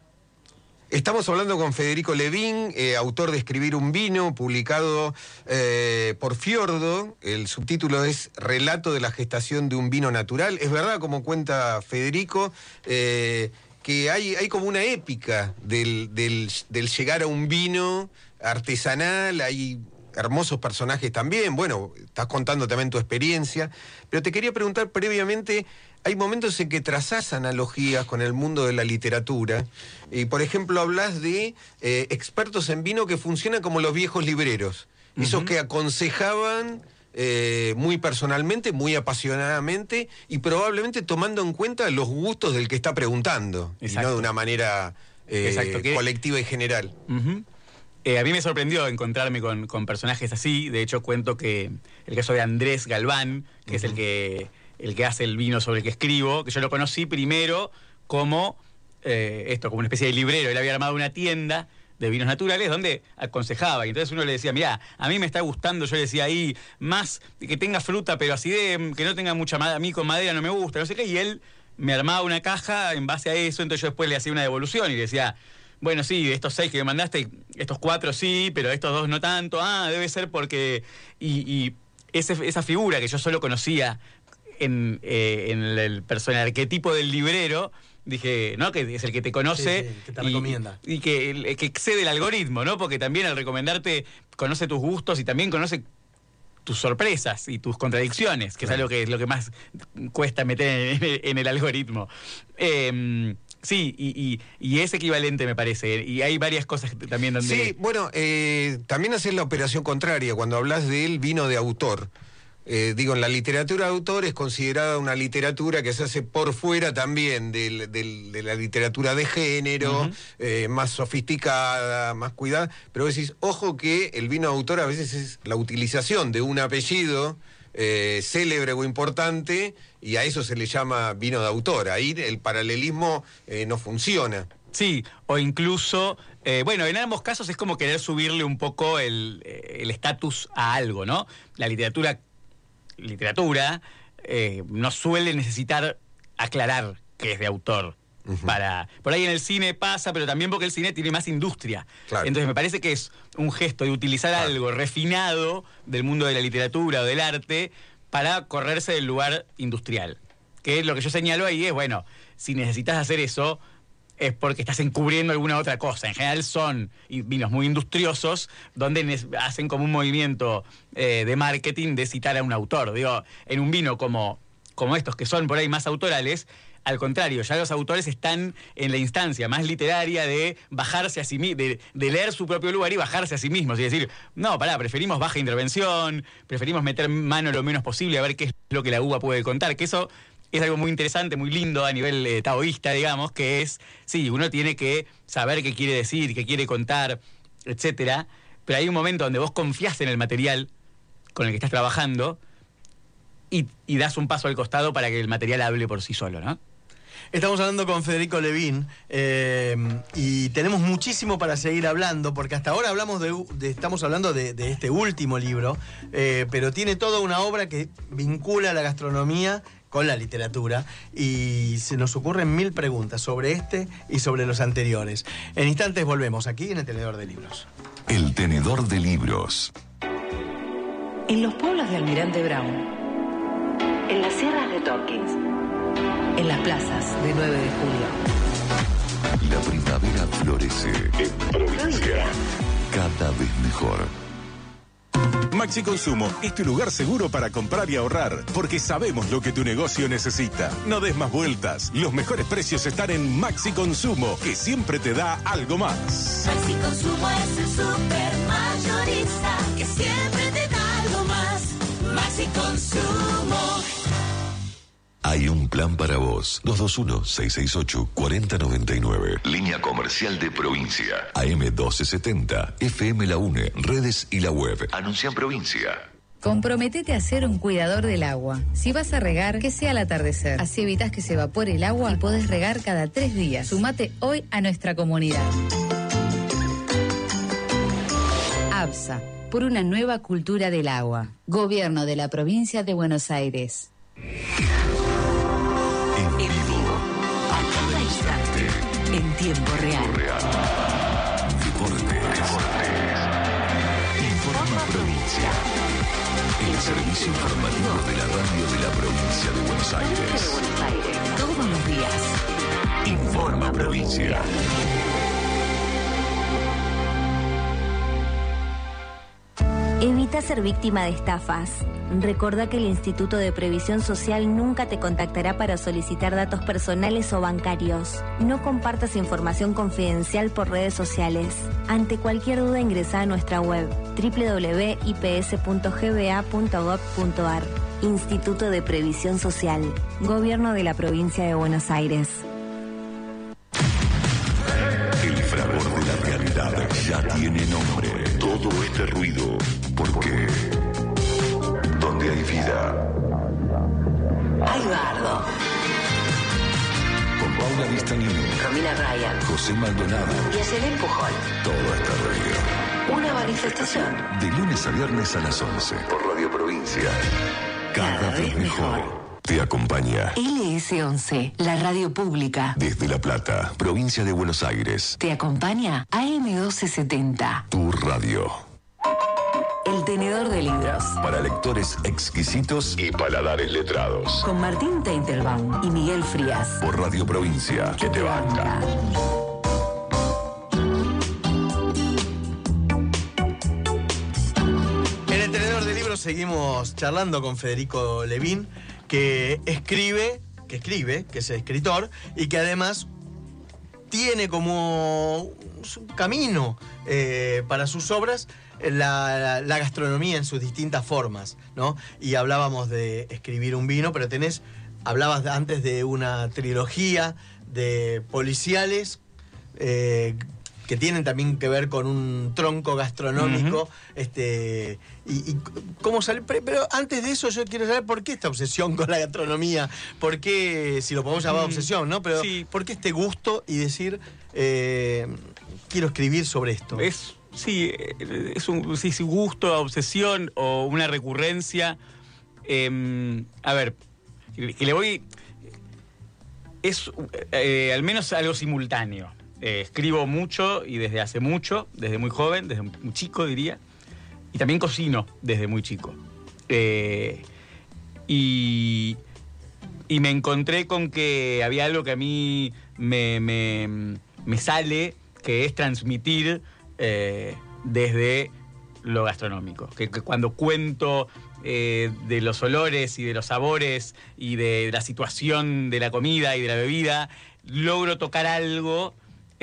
Estamos hablando con Federico Levín, eh, autor de Escribir un vino, publicado eh, por Fiordo. El subtítulo es Relato de la gestación de un vino natural. Es verdad, como cuenta Federico, eh, que hay, hay como una épica del, del, del llegar a un vino artesanal. Hay hermosos personajes también. Bueno, estás contando también tu experiencia, pero te quería preguntar previamente, hay momentos en que trazás analogías con el mundo de la literatura, y por ejemplo hablas de eh, expertos en vino que funcionan como los viejos libreros, uh-huh. Esos que aconsejaban eh, muy personalmente, muy apasionadamente, y probablemente tomando en cuenta los gustos del que está preguntando, y no de una manera eh, Exacto, que... colectiva y general. Uh-huh. Eh, a mí me sorprendió encontrarme con, con personajes así. De hecho, cuento que el caso de Andrés Galván, que uh-huh. es el que, el que hace el vino sobre el que escribo, que yo lo conocí primero como eh, esto, como una especie de librero. Él había armado una tienda de vinos naturales donde aconsejaba. Y entonces uno le decía, mirá, a mí me está gustando, yo le decía ahí, más que tenga fruta, pero así de que no tenga mucha madera, a mí con madera no me gusta, no sé qué. Y él me armaba una caja en base a eso, entonces yo después le hacía una devolución y le decía... Bueno, sí, de estos seis que me mandaste, estos cuatro sí, pero estos dos no tanto. Ah, debe ser porque... Y, y ese, esa figura que yo solo conocía en, eh, en el, el arquetipo del librero, dije, ¿no? Que es el que te conoce. Sí, sí, que te y, recomienda. Y que, que excede el algoritmo, ¿no? Porque también al recomendarte conoce tus gustos y también conoce tus sorpresas y tus contradicciones, que claro. Es algo que es lo que más cuesta meter en, en, en el algoritmo. Eh, Sí, y, y, y es equivalente, me parece. Y hay varias cosas también donde... Sí, bueno, eh, también haces la operación contraria cuando hablas del vino de autor. Eh, digo, en la literatura de autor es considerada una literatura que se hace por fuera también del, del, de la literatura de género, uh-huh. eh, más sofisticada, más cuidada. Pero vos decís, ojo que el vino de autor a veces es la utilización de un apellido... Eh, célebre o importante, y a eso se le llama vino de autor. Ahí el paralelismo eh, no funciona. Sí, o incluso, eh, bueno, en ambos casos es como querer subirle un poco el estatus a algo, ¿no? La literatura, literatura eh, no suele necesitar aclarar que es de autor. Uh-huh. Para, por ahí en el cine pasa, pero también porque el cine tiene más industria. Claro. Entonces me parece que es un gesto de utilizar claro. algo refinado del mundo de la literatura o del arte para correrse del lugar industrial. Que lo que yo señalo ahí es, bueno, si necesitas hacer eso es porque estás encubriendo alguna otra cosa. En general son vinos muy industriosos donde hacen como un movimiento eh, de marketing de citar a un autor. Digo, en un vino como, como estos que son por ahí más autorales, al contrario, ya los autores están en la instancia más literaria de bajarse a sí mismos, de, de leer su propio lugar y bajarse a sí mismos. Y decir, no, pará, preferimos baja intervención, preferimos meter mano lo menos posible a ver qué es lo que la uva puede contar. Que eso es algo muy interesante, muy lindo a nivel eh, taoísta, digamos, que es, sí, uno tiene que saber qué quiere decir, qué quiere contar, etcétera. Pero hay un momento donde vos confías en el material con el que estás trabajando y, y das un paso al costado para que el material hable por sí solo, ¿no? Estamos hablando con Federico Levin eh, y tenemos muchísimo para seguir hablando, porque hasta ahora hablamos de, de estamos hablando de, de este último libro, eh, pero tiene toda una obra que vincula la gastronomía con la literatura y se nos ocurren mil preguntas sobre este y sobre los anteriores. En instantes volvemos aquí en el Tenedor de Libros. El Tenedor de Libros. En los pueblos de Almirante Brown, en las sierras de Torkins, en las plazas de nueve de julio. La primavera florece en provincia. Cada vez mejor. Maxi Consumo es tu lugar seguro para comprar y ahorrar, porque sabemos lo que tu negocio necesita. No des más vueltas. Los mejores precios están en Maxi Consumo, que siempre te da algo más. Maxi Consumo es el super mayorista que siempre te da algo más. Maxi Consumo. Hay un plan para vos. dos dos uno, seis seis ocho, cuatro cero nueve nueve. Línea comercial de provincia. A M doce setenta. F M La UNE. Redes y la web. Anuncia en provincia. Comprometete a ser un cuidador del agua. Si vas a regar, que sea al atardecer. Así evitas que se evapore el agua y podés regar cada tres días. Sumate hoy a nuestra comunidad. ABSA, por una nueva cultura del agua. Gobierno de la Provincia de Buenos Aires. En vivo. A cada instante. En tiempo real. Deportes. Informa Provincia. El servicio informativo de la radio de la provincia de Buenos Aires. Todos los días. Informa Provincia. Evita ser víctima de estafas. Recuerda que el Instituto de Previsión Social nunca te contactará para solicitar datos personales o bancarios. No compartas información confidencial por redes sociales. Ante cualquier duda ingresa a nuestra web doble u doble u doble u punto i p s punto g b a punto gov punto a r. Instituto de Previsión Social. Gobierno de la Provincia de Buenos Aires. El fragor de la realidad ya tiene nombre. Todo este ruido, porque donde hay vida, Hay bardo. con Paula Vistanini, Romina Ryan. José Maldonado, Y Ayelen Pujol. todo está radio. Una manifestación. De lunes a viernes a las once. Por Radio Provincia. Cada, vez mejor. Te acompaña L S once, la radio pública. desde La Plata, provincia de Buenos Aires. Te acompaña A M doce setenta. Tu radio. El Tenedor de Libros. Para lectores exquisitos y paladares letrados. Con Martín Teitelbaum y Miguel Frías. Por Radio Provincia, que te banca. En el Tenedor de Libros seguimos charlando con Federico Levin, que escribe, que escribe, que es escritor y que además tiene como un camino eh, para sus obras la, la, la gastronomía en sus distintas formas, ¿no? Y hablábamos de escribir un vino, pero tenés, hablabas antes de una trilogía de policiales eh, que tienen también que ver con un tronco gastronómico. Uh-huh. este y, y cómo sale. Pero antes de eso yo quiero saber por qué esta obsesión con la gastronomía, por qué, si lo podemos llamar mm, obsesión, ¿no? Pero sí. ¿Por qué este gusto y decir eh, quiero escribir sobre esto? Es, sí, es un sí, sí, gusto, obsesión o una recurrencia. Eh, a ver, que le voy... Es eh, al menos algo simultáneo. Eh, escribo mucho y desde hace mucho, desde muy joven, desde muy chico diría, y también cocino desde muy chico. Eh, y, y me encontré con que había algo que a mí me, me, me sale, que es transmitir eh, desde lo gastronómico. Que, que cuando cuento eh, de los olores y de los sabores y de la situación de la comida y de la bebida, logro tocar algo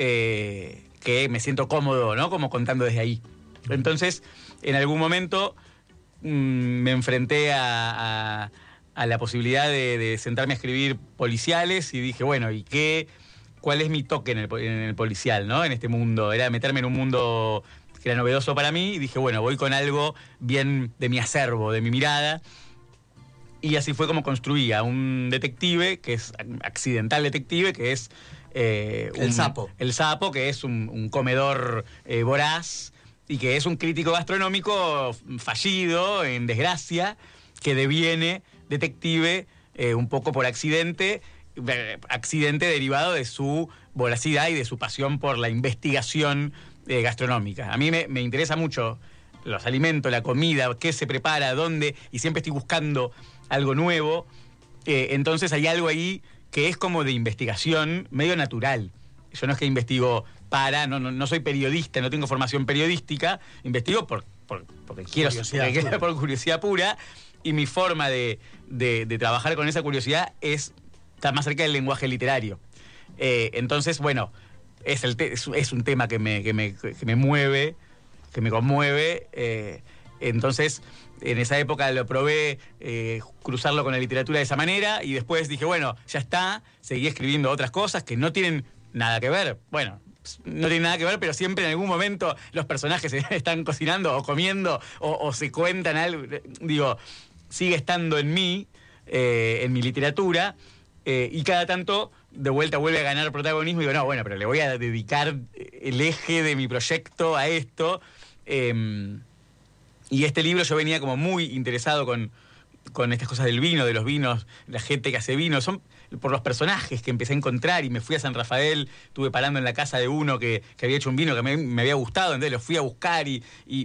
eh, que me siento cómodo, ¿no? Como contando desde ahí. Entonces, en algún momento mmm, me enfrenté a, a, a la posibilidad de, de sentarme a escribir policiales y dije, bueno, ¿y qué? ¿Cuál es mi toque en el, en el policial, ¿no? En este mundo. Era meterme en un mundo que era novedoso para mí y dije, bueno, voy con algo bien de mi acervo, de mi mirada. Y así fue como construí a un detective, que es accidental detective, que es... Eh, el un, sapo. El sapo, que es un, un comedor eh, voraz y que es un crítico gastronómico fallido, en desgracia, que deviene detective eh, un poco por accidente, accidente derivado de su voracidad y de su pasión por la investigación eh, gastronómica. A mí me, me interesa mucho los alimentos, la comida, qué se prepara, dónde, y siempre estoy buscando algo nuevo. Eh, entonces hay algo ahí que es como de investigación medio natural. Yo no es que investigo para, no, no, no soy periodista, no tengo formación periodística, investigo por, por, porque quiero, curiosidad porque, pura. por curiosidad pura, y mi forma de, de, de trabajar con esa curiosidad es estar más cerca del lenguaje literario. Eh, entonces, bueno, es, el te, es, es un tema que me, que, me, que me mueve, que me conmueve. Eh, entonces, en esa época lo probé, eh, cruzarlo con la literatura de esa manera, y después dije, bueno, ya está, seguí escribiendo otras cosas que no tienen nada que ver. Bueno, no tienen nada que ver, pero siempre en algún momento los personajes se están cocinando o comiendo o, o se cuentan algo. Digo, sigue estando en mí, eh, en mi literatura, eh, y cada tanto de vuelta vuelve a ganar protagonismo y digo, no, bueno, pero le voy a dedicar el eje de mi proyecto a esto. Eh, y este libro yo venía como muy interesado con, con estas cosas del vino, de los vinos, la gente que hace vino, son por los personajes que empecé a encontrar, y me fui a San Rafael, estuve parando en la casa de uno que, que había hecho un vino que me, me había gustado, entonces lo fui a buscar y, y,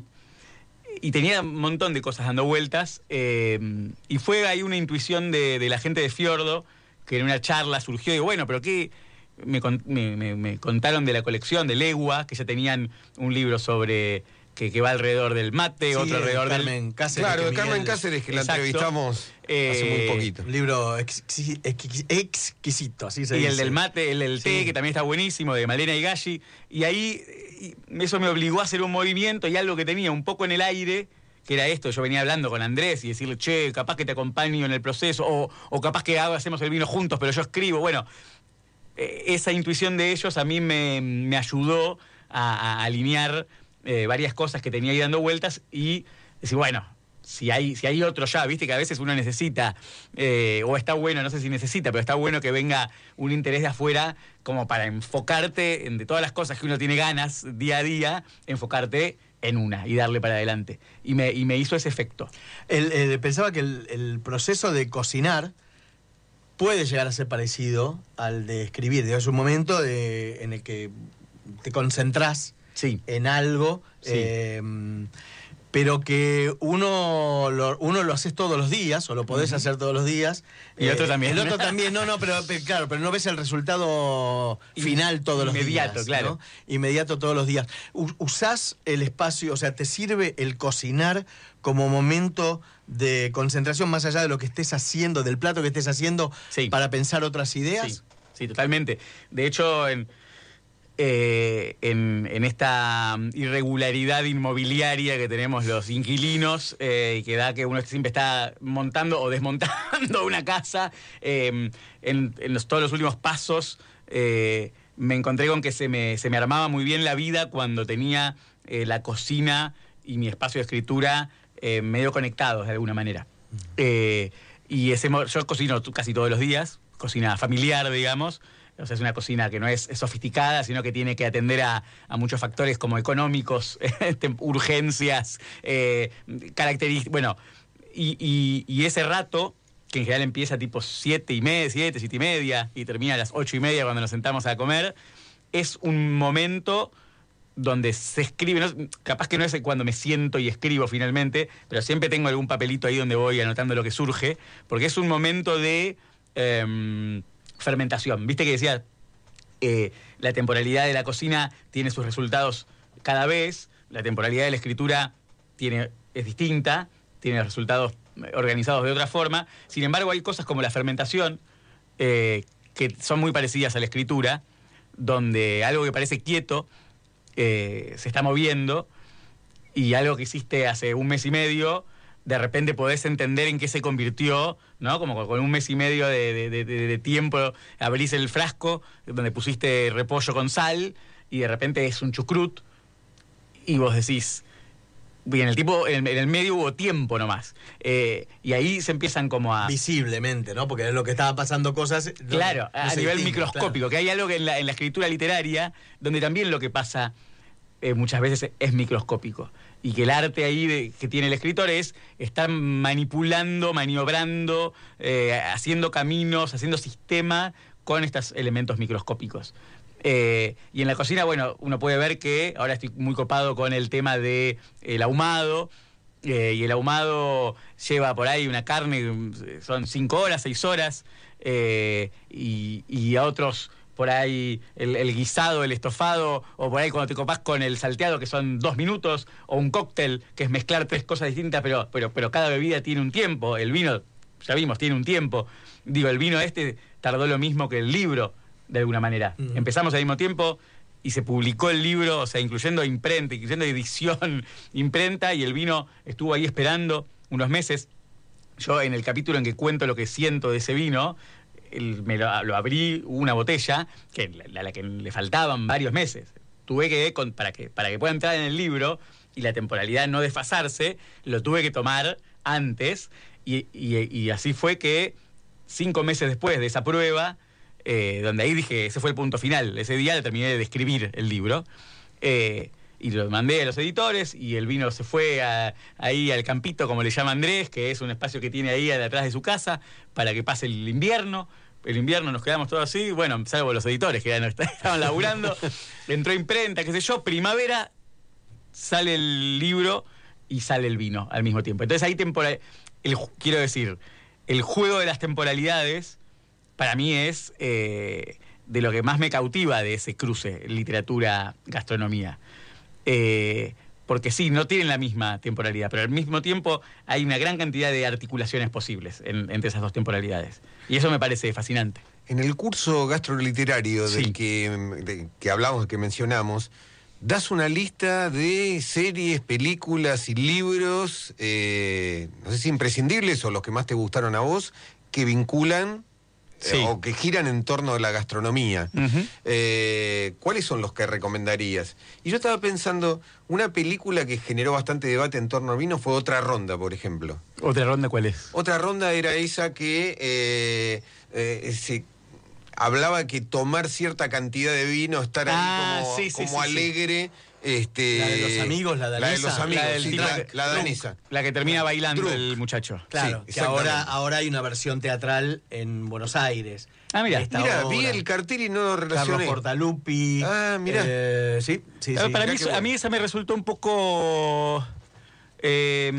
y tenía un montón de cosas dando vueltas, eh, y fue ahí una intuición de, de la gente de Fiordo, que en una charla surgió, y digo, bueno, pero ¿qué? Me, me, me, me contaron de la colección de Legua, que ya tenían un libro sobre... Que, que va alrededor del mate, Sí, otro alrededor Carmen del... Cáceres, Claro, que de Carmen Miguel- Cáceres, que la Exacto. entrevistamos Eh, hace muy poquito. Un libro exquisi- exquisi- exquisito, así se Y dice. el del mate, el del té, Sí. que también está buenísimo, de Malena y Galli. Y ahí y eso me obligó a hacer un movimiento y algo que tenía un poco en el aire, que era esto. Yo venía hablando con Andrés y decirle, che, capaz que te acompaño en el proceso, o, o capaz que hago, hacemos el vino juntos, pero yo escribo. Bueno, eh, esa intuición de ellos a mí me, me ayudó a, a alinear eh, varias cosas que tenía ahí dando vueltas y decir, bueno, si hay, si hay otro ya, viste que a veces uno necesita, eh, o está bueno, no sé si necesita, pero está bueno que venga un interés de afuera como para enfocarte en de todas las cosas que uno tiene ganas día a día, enfocarte en una y darle para adelante. Y me, y me hizo ese efecto. El- el- pensaba que el, el proceso de cocinar puede llegar a ser parecido al de escribir. Digo, es un momento de- en el que te concentrás Sí. en algo, Sí. eh, pero que uno lo, uno lo haces todos los días, o lo podés hacer todos los días. Y el otro también. El otro también, no, no, pero, pero claro, pero no ves el resultado final todos los Inmediato, días. claro. ¿no? Inmediato todos los días. U- ¿Usás el espacio, o sea, te sirve el cocinar como momento de concentración más allá de lo que estés haciendo, del plato que estés haciendo, Sí. para pensar otras ideas? Sí, sí, totalmente. De hecho, en, eh, en, en esta irregularidad inmobiliaria que tenemos los inquilinos, eh, y que da que uno siempre está montando o desmontando una casa, eh, en, en los, todos los últimos pasos eh, me encontré con que se me, se me armaba muy bien la vida cuando tenía eh, la cocina y mi espacio de escritura eh, medio conectados de alguna manera. Eh, y ese, mo- yo cocino t- casi todos los días, cocina familiar, digamos. O sea, es una cocina que no es, es sofisticada, sino que tiene que atender a, a muchos factores como económicos, este, urgencias, eh, características. Bueno, y, y- y ese rato, que en general empieza tipo siete y media, siete, siete y media, y termina a las ocho y media cuando nos sentamos a comer, es un momento donde se escribe, no, capaz que no es cuando me siento y escribo finalmente, pero siempre tengo algún papelito ahí donde voy anotando lo que surge, porque es un momento de eh, fermentación. Viste que decía, eh, la temporalidad de la cocina tiene sus resultados cada vez, la temporalidad de la escritura tiene, es distinta, tiene resultados organizados de otra forma. Sin embargo, hay cosas como la fermentación, eh, que son muy parecidas a la escritura, donde algo que parece quieto eh, se está moviendo, y algo que hiciste hace un mes y medio, de repente podés entender en qué se convirtió, ¿no? Como con un mes y medio de, de, de, de tiempo abrís el frasco donde pusiste repollo con sal y de repente es un chucrut y vos decís, bien, el tipo, en, en el medio hubo tiempo nomás. Eh, y ahí se empiezan como a... Visiblemente, ¿no? Porque es lo que estaba pasando cosas... Claro, no, no a se nivel distingue, microscópico, claro. que hay algo que en la, en la escritura literaria, donde también lo que pasa eh, muchas veces es microscópico. Y que el arte ahí de, que tiene el escritor es estar manipulando, maniobrando, eh, haciendo caminos, haciendo sistema con estos elementos microscópicos. Eh, y en la cocina, bueno, uno puede ver que ahora estoy muy copado con el tema del de ahumado, eh, y el ahumado lleva por ahí una carne, son cinco horas, seis horas, eh, y, y a otros por ahí el, el guisado, el estofado, o por ahí cuando te copás con el salteado, que son dos minutos, o un cóctel, que es mezclar tres cosas distintas, pero, pero, pero cada bebida tiene un tiempo. El vino, ya vimos, tiene un tiempo. Digo, el vino este tardó lo mismo que el libro, de alguna manera. Uh-huh. Empezamos al mismo tiempo y se publicó el libro, o sea, incluyendo imprenta, incluyendo edición, imprenta, y el vino estuvo ahí esperando unos meses. Yo, en el capítulo en que cuento lo que siento de ese vino, el, me lo, lo abrí una botella que a la que le faltaban varios meses. Tuve que, con, para que para que pueda entrar en el libro y la temporalidad no desfasarse, lo tuve que tomar antes, y, y, y así fue que cinco meses después de esa prueba, eh, donde ahí dije, ese fue el punto final, ese día terminé de escribir el libro, eh, y lo mandé a los editores, y el vino se fue a, ahí al campito, como le llama Andrés, que es un espacio que tiene ahí atrás de su casa, para que pase el invierno. El invierno nos quedamos todos así, bueno, salvo los editores que ya no estaban laburando. Entró imprenta, qué sé yo, primavera, sale el libro y sale el vino al mismo tiempo. Entonces ahí temporal, el, quiero decir, el juego de las temporalidades para mí es eh, de lo que más me cautiva de ese cruce, literatura, gastronomía. Eh, porque sí, no tienen la misma temporalidad, pero al mismo tiempo hay una gran cantidad de articulaciones posibles en, entre esas dos temporalidades. Y eso me parece fascinante. En el curso gastroliterario del Sí. que, de, que hablamos, que mencionamos, das una lista de series, películas y libros, eh, no sé si imprescindibles o los que más te gustaron a vos, que vinculan Sí. eh, o que giran en torno a la gastronomía. Uh-huh. Eh, ¿Cuáles son los que recomendarías? Y yo estaba pensando, una película que generó bastante debate en torno al vino fue Otra Ronda, por ejemplo. ¿Otra ronda cuál es? Otra Ronda era esa que eh, eh, se hablaba que tomar cierta cantidad de vino, estar Ah, ahí como, sí, sí, como sí, sí. alegre. Este, La de los amigos, la La de danesa. los amigos, La del sí, tipo la, que- la danesa. La que termina bailando Druk. el muchacho. Claro, Sí, que ahora, exactamente. ahora hay una versión teatral en Buenos Aires. Ah, mira. Esta Mira, obra. vi el cartel y no lo Carlos relacioné. Portalupi. Ah, mirá. Eh, sí, sí, Ah, sí. Para mirá mí, qué bueno. a mí esa me resultó un poco eh,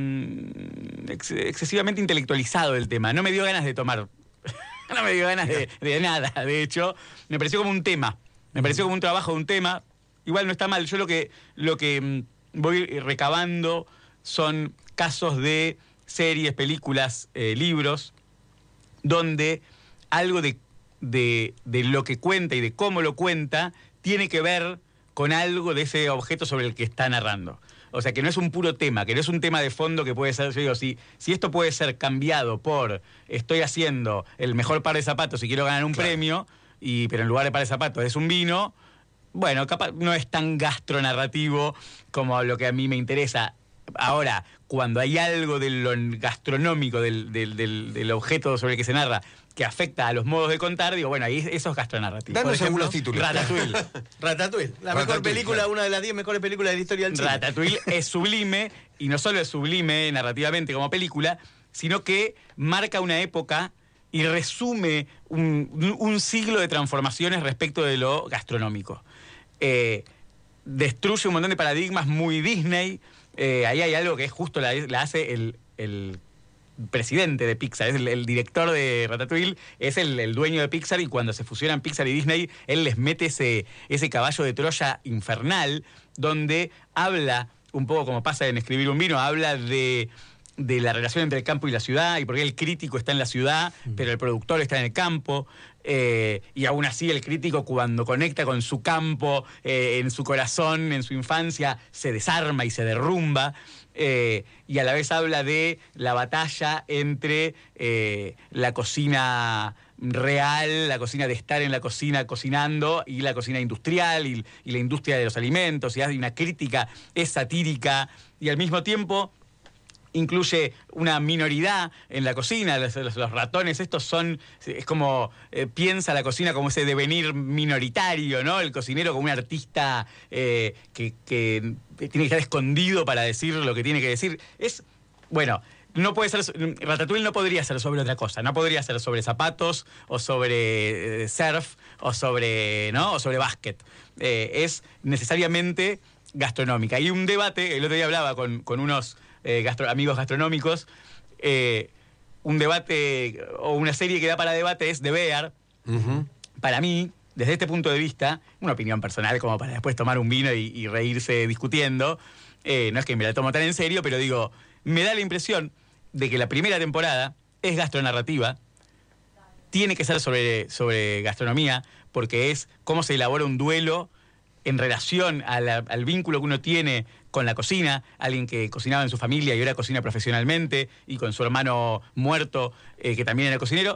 ex- excesivamente intelectualizado el tema. No me dio ganas de tomar. No me dio ganas de, de nada. De hecho, me pareció como un tema. Me pareció como un trabajo de un tema. Igual no está mal. Yo lo que, lo que mm, voy recabando son casos de series, películas, eh, libros, donde algo de, de, de lo que cuenta y de cómo lo cuenta tiene que ver con algo de ese objeto sobre el que está narrando. O sea, que no es un puro tema, que no es un tema de fondo que puede ser, yo digo, si, si esto puede ser cambiado por estoy haciendo el mejor par de zapatos y quiero ganar un Claro. premio, y, pero en lugar de par de zapatos es un vino, bueno, capaz no es tan gastronarrativo como lo que a mí me interesa. Ahora, cuando hay algo de lo gastronómico, del, del, del, del objeto sobre el que se narra, que afecta a los modos de contar, digo, bueno, ahí eso es gastronarrativo. Danos Por ejemplo, algunos títulos. Ratatouille. Ratatouille, la mejor Ratatouille, película, claro. una de las diez mejores películas de la historia del cine. Ratatouille es sublime, y no solo es sublime narrativamente como película, sino que marca una época y resume un, un siglo de transformaciones respecto de lo gastronómico. Eh, destruye un montón de paradigmas muy Disney. Eh, ahí hay algo que es justo la, la hace el, el presidente de Pixar, es el, el director de Ratatouille, es el, el dueño de Pixar, y cuando se fusionan Pixar y Disney, él les mete ese, ese caballo de Troya infernal, donde habla, un poco como pasa en Escribir un vino, habla de de la relación entre el campo y la ciudad, y por qué el crítico está en la ciudad, mm. pero el productor está en el campo, eh, y aún así el crítico, cuando conecta con su campo, eh, en su corazón, en su infancia, se desarma y se derrumba, eh, y a la vez habla de la batalla entre eh, la cocina real, la cocina de estar en la cocina cocinando, y la cocina industrial, y, y la industria de los alimentos, y hay una crítica, es satírica, y al mismo tiempo incluye una minoridad en la cocina. Los, los, los ratones estos son, es como, eh, piensa la cocina como ese devenir minoritario, ¿no? El cocinero como un artista eh, que, que tiene que estar escondido para decir lo que tiene que decir. Es, bueno, no puede ser, Ratatouille no podría ser sobre otra cosa, no podría ser sobre zapatos, o sobre eh, surf, o sobre, ¿no? O sobre básquet. Eh, es necesariamente gastronómica. Hay un debate, el otro día hablaba con, con unos Eh, gastro, amigos gastronómicos, eh, un debate o una serie que da para debate es The Bear. Uh-huh. Para mí, desde este punto de vista, una opinión personal como para después tomar un vino y, y reírse discutiendo, eh, no es que me la tomo tan en serio, pero digo, me da la impresión de que la primera temporada es gastronarrativa, tiene que ser sobre, sobre gastronomía, porque es cómo se elabora un duelo en relación a la, al vínculo que uno tiene con la cocina, alguien que cocinaba en su familia y ahora cocina profesionalmente, y con su hermano muerto, eh, que también era cocinero.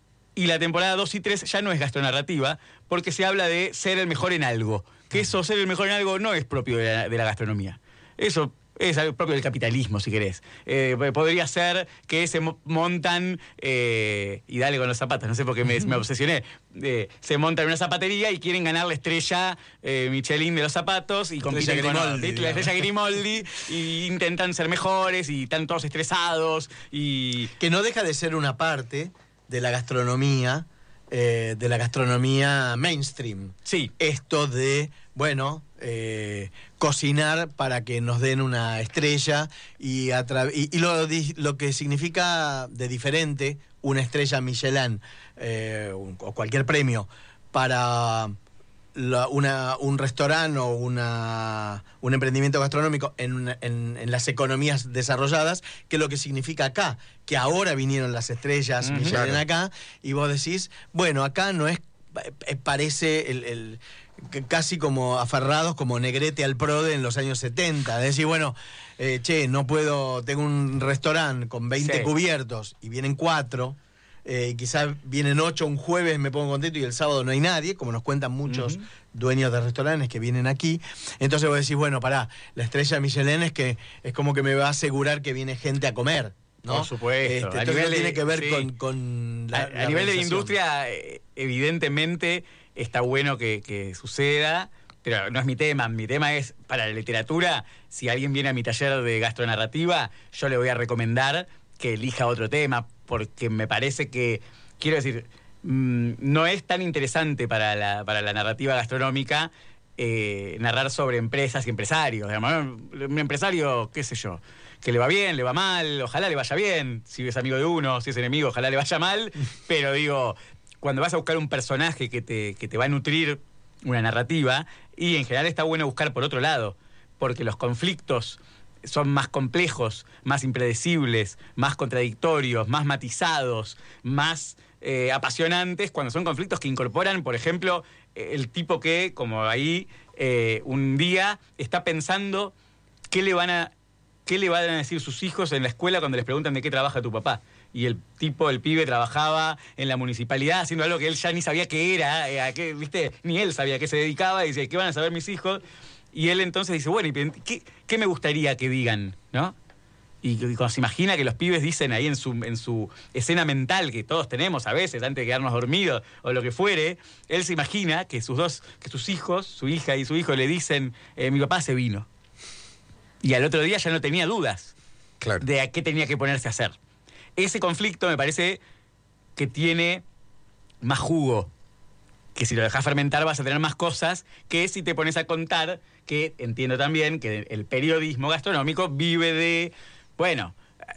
Y la temporada dos y tres ya no es gastronarrativa, porque se habla de ser el mejor en algo. Que eso, ser el mejor en algo, no es propio de la, de la gastronomía. Eso es algo propio del capitalismo, si querés. Eh, podría ser que se montan, eh, y dale con los zapatos, no sé por qué me, me obsesioné, eh, se montan en una zapatería y quieren ganar la estrella eh, Michelin de los zapatos, y compiten con Grimaldi, la estrella Grimaldi, y intentan ser mejores, y están todos estresados. Y que no deja de ser una parte de la gastronomía, eh, de la gastronomía mainstream. Sí. Esto de, bueno, eh, cocinar para que nos den una estrella, y, a tra- y, y lo, lo que significa de diferente una estrella Michelin, eh, o cualquier premio para la, una, un restaurante o una, un emprendimiento gastronómico en, una, en, en las economías desarrolladas, que lo que significa acá, que ahora vinieron las estrellas uh-huh. Michelin acá, y vos decís, bueno, acá no es, parece el, el casi como aferrados como Negrete al Prode en los años setenta, de decir, bueno, eh, che, no puedo, tengo un restaurante con veinte sí. cubiertos y vienen cuatro, eh, quizás vienen ocho un jueves, me pongo contento, y el sábado no hay nadie, como nos cuentan muchos uh-huh. dueños de restaurantes que vienen aquí. Entonces vos decís, bueno, pará, la estrella Michelin es que es como que me va a asegurar que viene gente a comer, ¿no? Por supuesto. Este, a nivel de, tiene que ver sí. con, con la, a, la a nivel de la industria, evidentemente está bueno que, que suceda, pero no es mi tema. Mi tema es, para la literatura, si alguien viene a mi taller de gastronarrativa, yo le voy a recomendar que elija otro tema, porque me parece que, quiero decir, mmm, no es tan interesante para la, para la narrativa gastronómica eh, narrar sobre empresas y empresarios. Digamos, un empresario, qué sé yo, que le va bien, le va mal, ojalá le vaya bien, si es amigo de uno, si es enemigo, ojalá le vaya mal, pero digo, cuando vas a buscar un personaje que te, que te va a nutrir una narrativa, y en general está bueno buscar por otro lado, porque los conflictos son más complejos, más impredecibles, más contradictorios, más matizados, más eh, apasionantes, cuando son conflictos que incorporan, por ejemplo, el tipo que, como ahí, eh, un día está pensando qué le van a, qué le van a decir sus hijos en la escuela cuando les preguntan de qué trabaja tu papá. Y el tipo, el pibe, trabajaba en la municipalidad haciendo algo que él ya ni sabía qué era, eh, a qué, ¿viste? Ni él sabía a qué se dedicaba, y dice, ¿qué van a saber mis hijos? Y él entonces dice, bueno, ¿qué, qué me gustaría que digan? ¿No? Y, y cuando se imagina que los pibes dicen ahí en su, en su escena mental, que todos tenemos a veces antes de quedarnos dormidos o lo que fuere, él se imagina que sus dos, que sus hijos, su hija y su hijo, le dicen, eh, mi papá se vino. Y al otro día ya no tenía dudas claro. de a qué tenía que ponerse a hacer. Ese conflicto me parece que tiene más jugo, que si lo dejas fermentar vas a tener más cosas, que si te pones a contar, que entiendo también que el periodismo gastronómico vive de, bueno,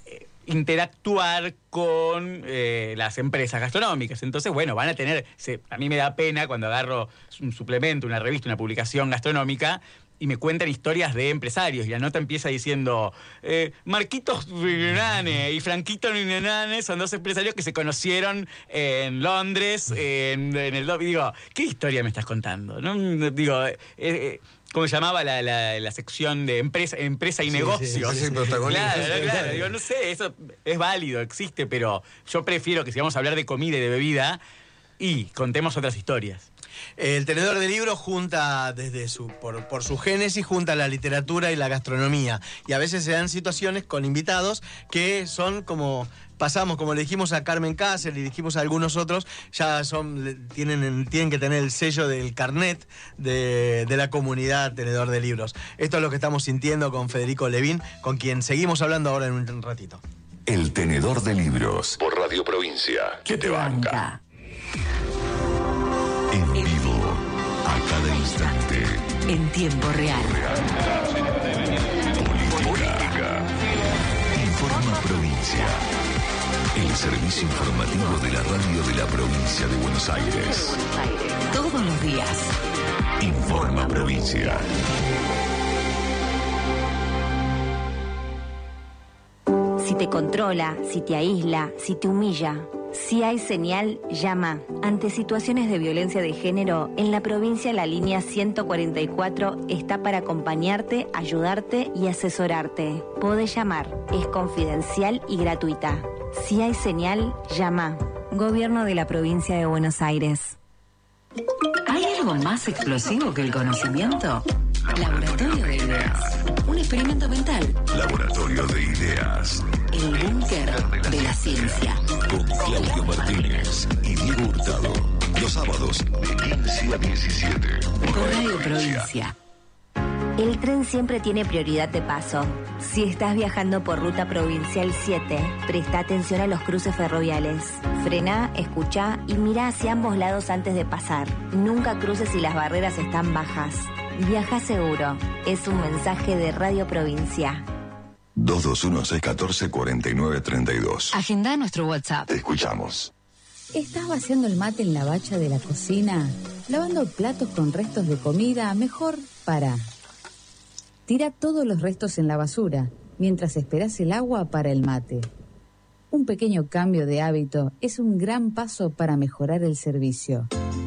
interactuar con eh, las empresas gastronómicas. Entonces, bueno, van a tener, se, a mí me da pena cuando agarro un suplemento, una revista, una publicación gastronómica, y me cuentan historias de empresarios. Y la nota empieza diciendo, eh, Marquitos Ninenane y Franquito Ninenane son dos empresarios que se conocieron en Londres, en, en el... Y digo, ¿qué historia me estás contando? ¿No? Digo, eh, eh, ¿cómo se llamaba la, la, la sección de empresa, empresa y sí, negocios? Sí, sí, sí, claro, claro, claro. Digo, no sé, eso es válido, existe, pero yo prefiero que si vamos a hablar de comida y de bebida, y contemos otras historias. El tenedor de libros junta, desde su, por, por su génesis, junta la literatura y la gastronomía. Y a veces se dan situaciones con invitados que son como... Pasamos, como le dijimos a Carmen Cáceres, le dijimos a algunos otros, ya son tienen, tienen que tener el sello del carnet de, de la comunidad tenedor de libros. Esto es lo que estamos sintiendo con Federico Levín, con quien seguimos hablando ahora en un ratito. El tenedor de libros por Radio Provincia. Que te banca. En vivo, a cada instante. En tiempo real. Política. Informa Provincia. El servicio informativo de la radio de la provincia de Buenos Aires. Todos los días. Informa Provincia. Si te controla, si te aísla, si te humilla, si hay señal, llama. Ante situaciones de violencia de género, en la provincia la línea ciento cuarenta y cuatro está para acompañarte, ayudarte y asesorarte. Podés llamar, es confidencial y gratuita. Si hay señal, llama. Gobierno de la provincia de Buenos Aires. ¿Hay algo más explosivo que el conocimiento? Laboratorio de Ideas. Un experimento mental. Laboratorio de Ideas. El búnker de la ciencia. Con Claudio Martínez y Diego Hurtado. Los sábados de quince a diecisiete. Por Radio Provincia. El tren siempre tiene prioridad de paso. Si estás viajando por Ruta Provincial siete, presta atención a los cruces ferroviales. Frená, escuchá y mirá hacia ambos lados antes de pasar. Nunca cruces si las barreras están bajas. Viaja seguro. Es un mensaje de Radio Provincia. dos dos uno seis uno cuatro cuatro nueve tres dos. Agenda nuestro WhatsApp. Te escuchamos. ¿Estás vaciando el mate en la bacha de la cocina? ¿Lavando platos con restos de comida? Mejor para. Tira todos los restos en la basura mientras esperas el agua para el mate. Un pequeño cambio de hábito es un gran paso para mejorar el servicio.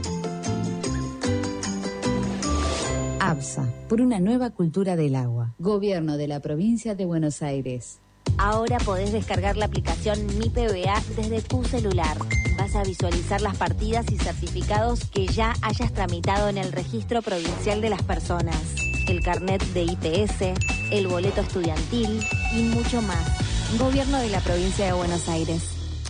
ABSA, por una nueva cultura del agua. Gobierno de la provincia de Buenos Aires. Ahora podés descargar la aplicación Mi P B A desde tu celular. Vas a visualizar las partidas y certificados que ya hayas tramitado en el Registro Provincial de las Personas, el carnet de I P S, el boleto estudiantil y mucho más. Gobierno de la provincia de Buenos Aires.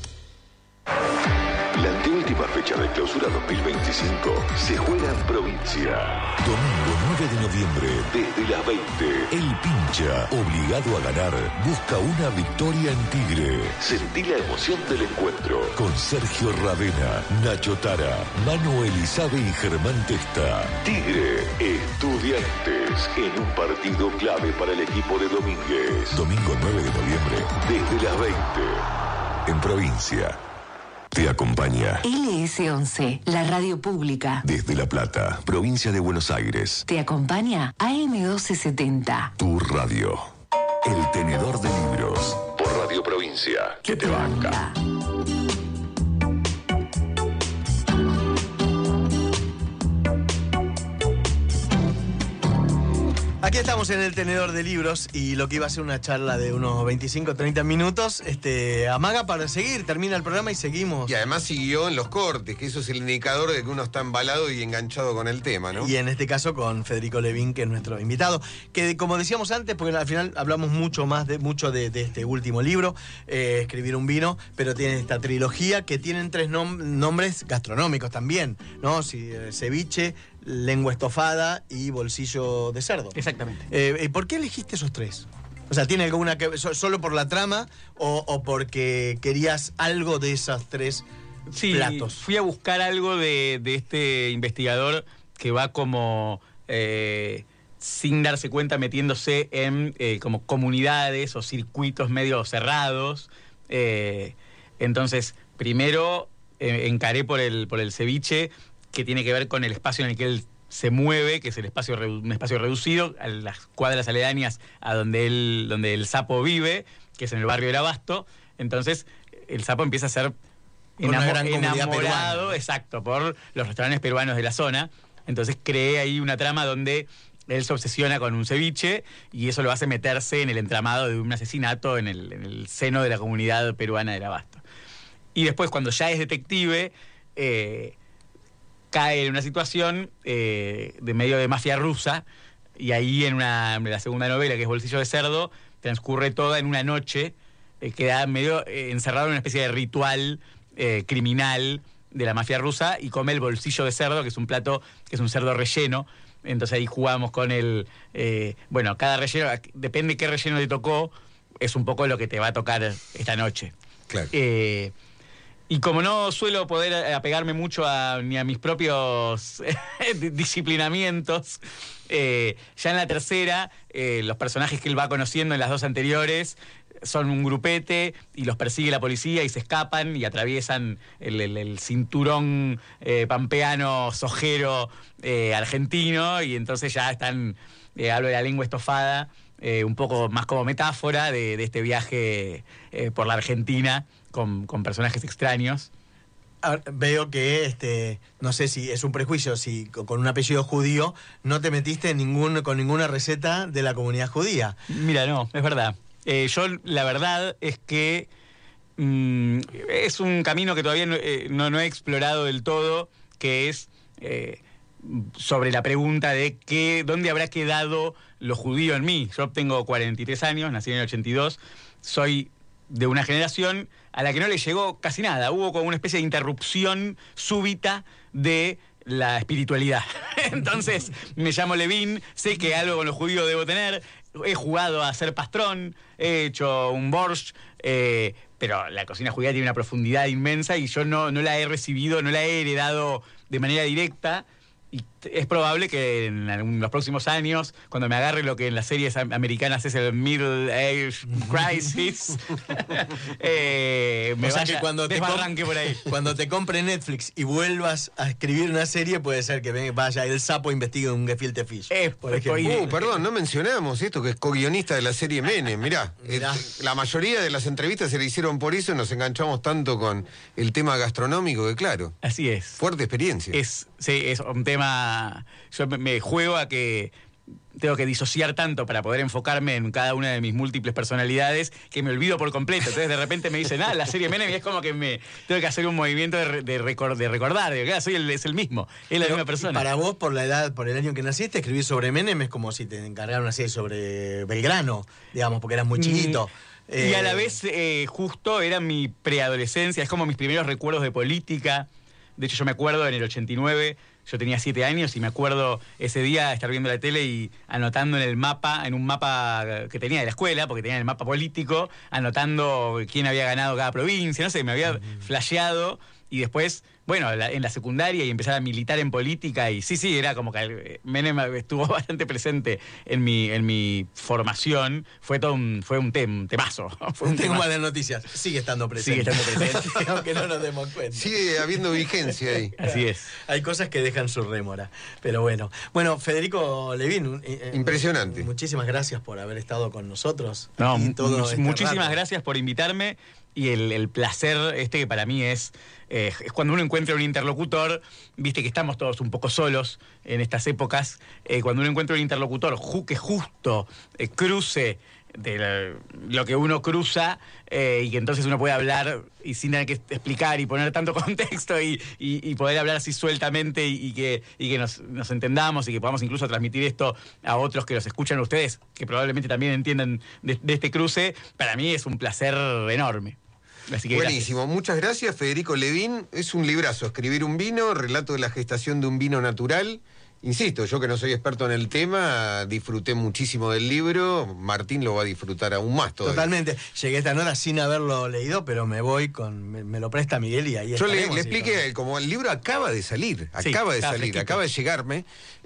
La anteúltima fecha de clausura dos mil veinticinco se juega en provincia. Domingo nueve de noviembre, desde las veinte. El Pincha, obligado a ganar, busca una victoria en Tigre. Sentí la emoción del encuentro con Sergio Ravena, Nacho Tara, Manu Elizabe y Germán Testa. Tigre, Estudiantes, en un partido clave para el equipo de Domínguez. Domingo nueve de noviembre, desde las veinte. En provincia. Te acompaña L S once, la radio pública. Desde La Plata, provincia de Buenos Aires. Te acompaña A M doce setenta. Tu radio. El tenedor de libros. Por Radio Provincia. Que te banca. Aquí estamos en el tenedor de libros y lo que iba a ser una charla de unos veinticinco, treinta minutos, este, amaga para seguir, termina el programa y seguimos. Y además siguió en los cortes, que eso es el indicador de que uno está embalado y enganchado con el tema, ¿no? Y en este caso con Federico Levín, que es nuestro invitado, que como decíamos antes, porque al final hablamos mucho más de mucho de, de este último libro, eh, Escribir un vino, pero tiene esta trilogía que tienen tres nom- nombres gastronómicos también, ¿no? Si, eh, ceviche, lengua estofada y bolsillo de cerdo. Exactamente. Eh, ¿Por qué elegiste esos tres? O sea, ¿tiene alguna que so, solo por la trama o, o porque querías algo de esos tres sí, platos? Fui a buscar algo de, de este investigador que va como eh, sin darse cuenta metiéndose en eh, como comunidades o circuitos medio cerrados. Eh, entonces, primero eh, encaré por el, por el ceviche, que tiene que ver con el espacio en el que él se mueve, que es el espacio redu- un espacio reducido, a las cuadras aledañas a donde él, donde el sapo vive, que es en el barrio del Abasto. Entonces, el sapo empieza a ser Una enamo- gran comunidad enamorado, peruana. exacto, por los restaurantes peruanos de la zona. Entonces cree ahí una trama donde él se obsesiona con un ceviche y eso lo hace meterse en el entramado de un asesinato en el, en el seno de la comunidad peruana del Abasto. Y después, cuando ya es detective, eh, cae en una situación eh, de medio de mafia rusa, y ahí en, una, en la segunda novela, que es Bolsillo de Cerdo, transcurre toda en una noche, eh, queda medio eh, encerrado en una especie de ritual eh, criminal de la mafia rusa, y come el bolsillo de cerdo, que es un plato, que es un cerdo relleno. Entonces ahí jugamos con el... Eh, bueno, cada relleno, depende qué relleno te tocó, es un poco lo que te va a tocar esta noche. Claro. Eh, y como no suelo poder apegarme mucho a, ni a mis propios disciplinamientos, eh, ya en la tercera, eh, los personajes que él va conociendo en las dos anteriores son un grupete y los persigue la policía y se escapan y atraviesan el, el, el cinturón eh, pampeano, sojero, eh, argentino, y entonces ya están, eh, hablo de la lengua estofada, eh, un poco más como metáfora de, de este viaje eh, por la Argentina con, con personajes extraños. Ahora, veo que, este, no sé si es un prejuicio, si co- con un apellido judío no te metiste en ningún, con ninguna receta de la comunidad judía. Mira, no, es verdad. Eh, yo, la verdad es que mm, es un camino que todavía no, eh, no, no he explorado del todo, que es eh, sobre la pregunta de qué, dónde habrá quedado lo judío en mí. Yo tengo cuarenta y tres años, nací en el ochenta y dos, soy de una generación a la que no le llegó casi nada. Hubo como una especie de interrupción súbita de la espiritualidad. Entonces, me llamo Levin, sé que algo con los judíos debo tener, he jugado a ser pastrón, he hecho un borscht, eh, pero la cocina judía tiene una profundidad inmensa y yo no, no la he recibido, no la he heredado de manera directa. Y es probable que en, en los próximos años, cuando me agarre lo que en las series americanas es el Middle Age Crisis, eh, me O sea vaya, que cuando te, com- desbarranque por ahí. cuando te compre Netflix y vuelvas a escribir una serie, puede ser que ven- vaya el sapo e investigue un gefilte fish. Eh, por ejemplo. y- Uh, perdón, no mencionamos esto, que es co-guionista de la serie Menem. Mirá, Mirá. eh, la mayoría de las entrevistas se le hicieron por eso y nos enganchamos tanto con el tema gastronómico que, claro, Así es. fuerte experiencia. Es, sí, es un tema. Yo me, me juego a que tengo que disociar tanto para poder enfocarme en cada una de mis múltiples personalidades que me olvido por completo. Entonces de repente me dicen, ah, la serie Menem, y es como que me tengo que hacer un movimiento de, re- de, recor- de recordar. Digo, claro, soy el, es el mismo, es la Pero, misma persona. Para vos, por la edad, por el año que naciste, escribir sobre Menem es como si te encargaran una serie sobre Belgrano, digamos, porque eras muy chiquito. Mm, Y a Eh, la vez, eh, justo era mi preadolescencia, es como mis primeros recuerdos de política. De hecho, yo me acuerdo en el ochenta y nueve, yo tenía siete años y me acuerdo ese día estar viendo la tele y anotando en el mapa, en un mapa que tenía de la escuela, porque tenía el mapa político, anotando quién había ganado cada provincia, no sé, me había flasheado. Y después, bueno, la- en la secundaria y empezar a militar en política, y sí, sí, era como que eh, Menem estuvo bastante presente en mi, en mi formación. Fue todo un, fue un, tem- temazo. Fue un Tengo temazo. malas noticias. Sigue estando presente. Sigue estando presente. Aunque no nos demos cuenta. Sigue habiendo vigencia ahí. Así es. Hay cosas que dejan su rémora. Pero bueno. Bueno, Federico Levin. eh, eh, Impresionante. Muchísimas gracias por haber estado con nosotros. No, aquí mu- todo much- este muchísimas rato. gracias por invitarme y el, el placer este que para mí es, eh, es cuando uno encuentra un interlocutor, viste que estamos todos un poco solos en estas épocas, eh, cuando uno encuentra un interlocutor ju- que justo eh, cruce de la- lo que uno cruza eh, y que entonces uno puede hablar y sin tener que explicar y poner tanto contexto y, y- y poder hablar así sueltamente y, y que, y que nos, nos entendamos y que podamos incluso transmitir esto a otros que los escuchan a ustedes, que probablemente también entiendan de, de este cruce, para mí es un placer enorme. Así que Buenísimo, muchas gracias Federico Levin. Es un librazo, escribir un vino, relato de la gestación de un vino natural. Insisto, yo que no soy experto en el tema, disfruté muchísimo del libro. Martín lo va a disfrutar aún más todavía. Totalmente. Llegué esta nota sin haberlo leído, pero me voy con. Me, me lo presta Miguel y ahí Yo le, estaremos, le y expliqué con- a él, como el libro acaba de salir, Sí, acaba de está salir, fresquito. acaba de llegarme,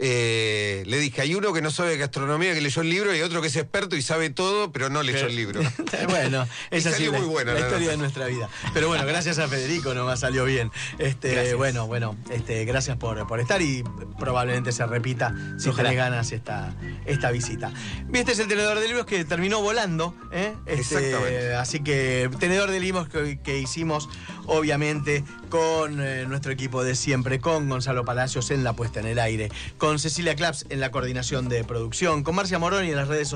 eh, le dije, hay uno que no sabe de gastronomía que leyó el libro y otro que es experto y sabe todo, pero no leyó Pero- el libro. Bueno, Y esa sí salió la, muy buena la la historia nota. de nuestra vida. Pero bueno, gracias a Federico nomás salió bien. Este, Gracias. bueno, bueno, este, gracias por, por estar y probablemente seguramente se repita si Ojalá. tenés ganas esta, esta visita. Este es el tenedor de libros que terminó volando, ¿eh? Este, Exactamente. así que tenedor de libros que, que hicimos, obviamente, con eh, nuestro equipo de siempre, con Gonzalo Palacios en la puesta en el aire, con Cecilia Claps en la coordinación de producción, con Marcia Moroni en las redes sociales.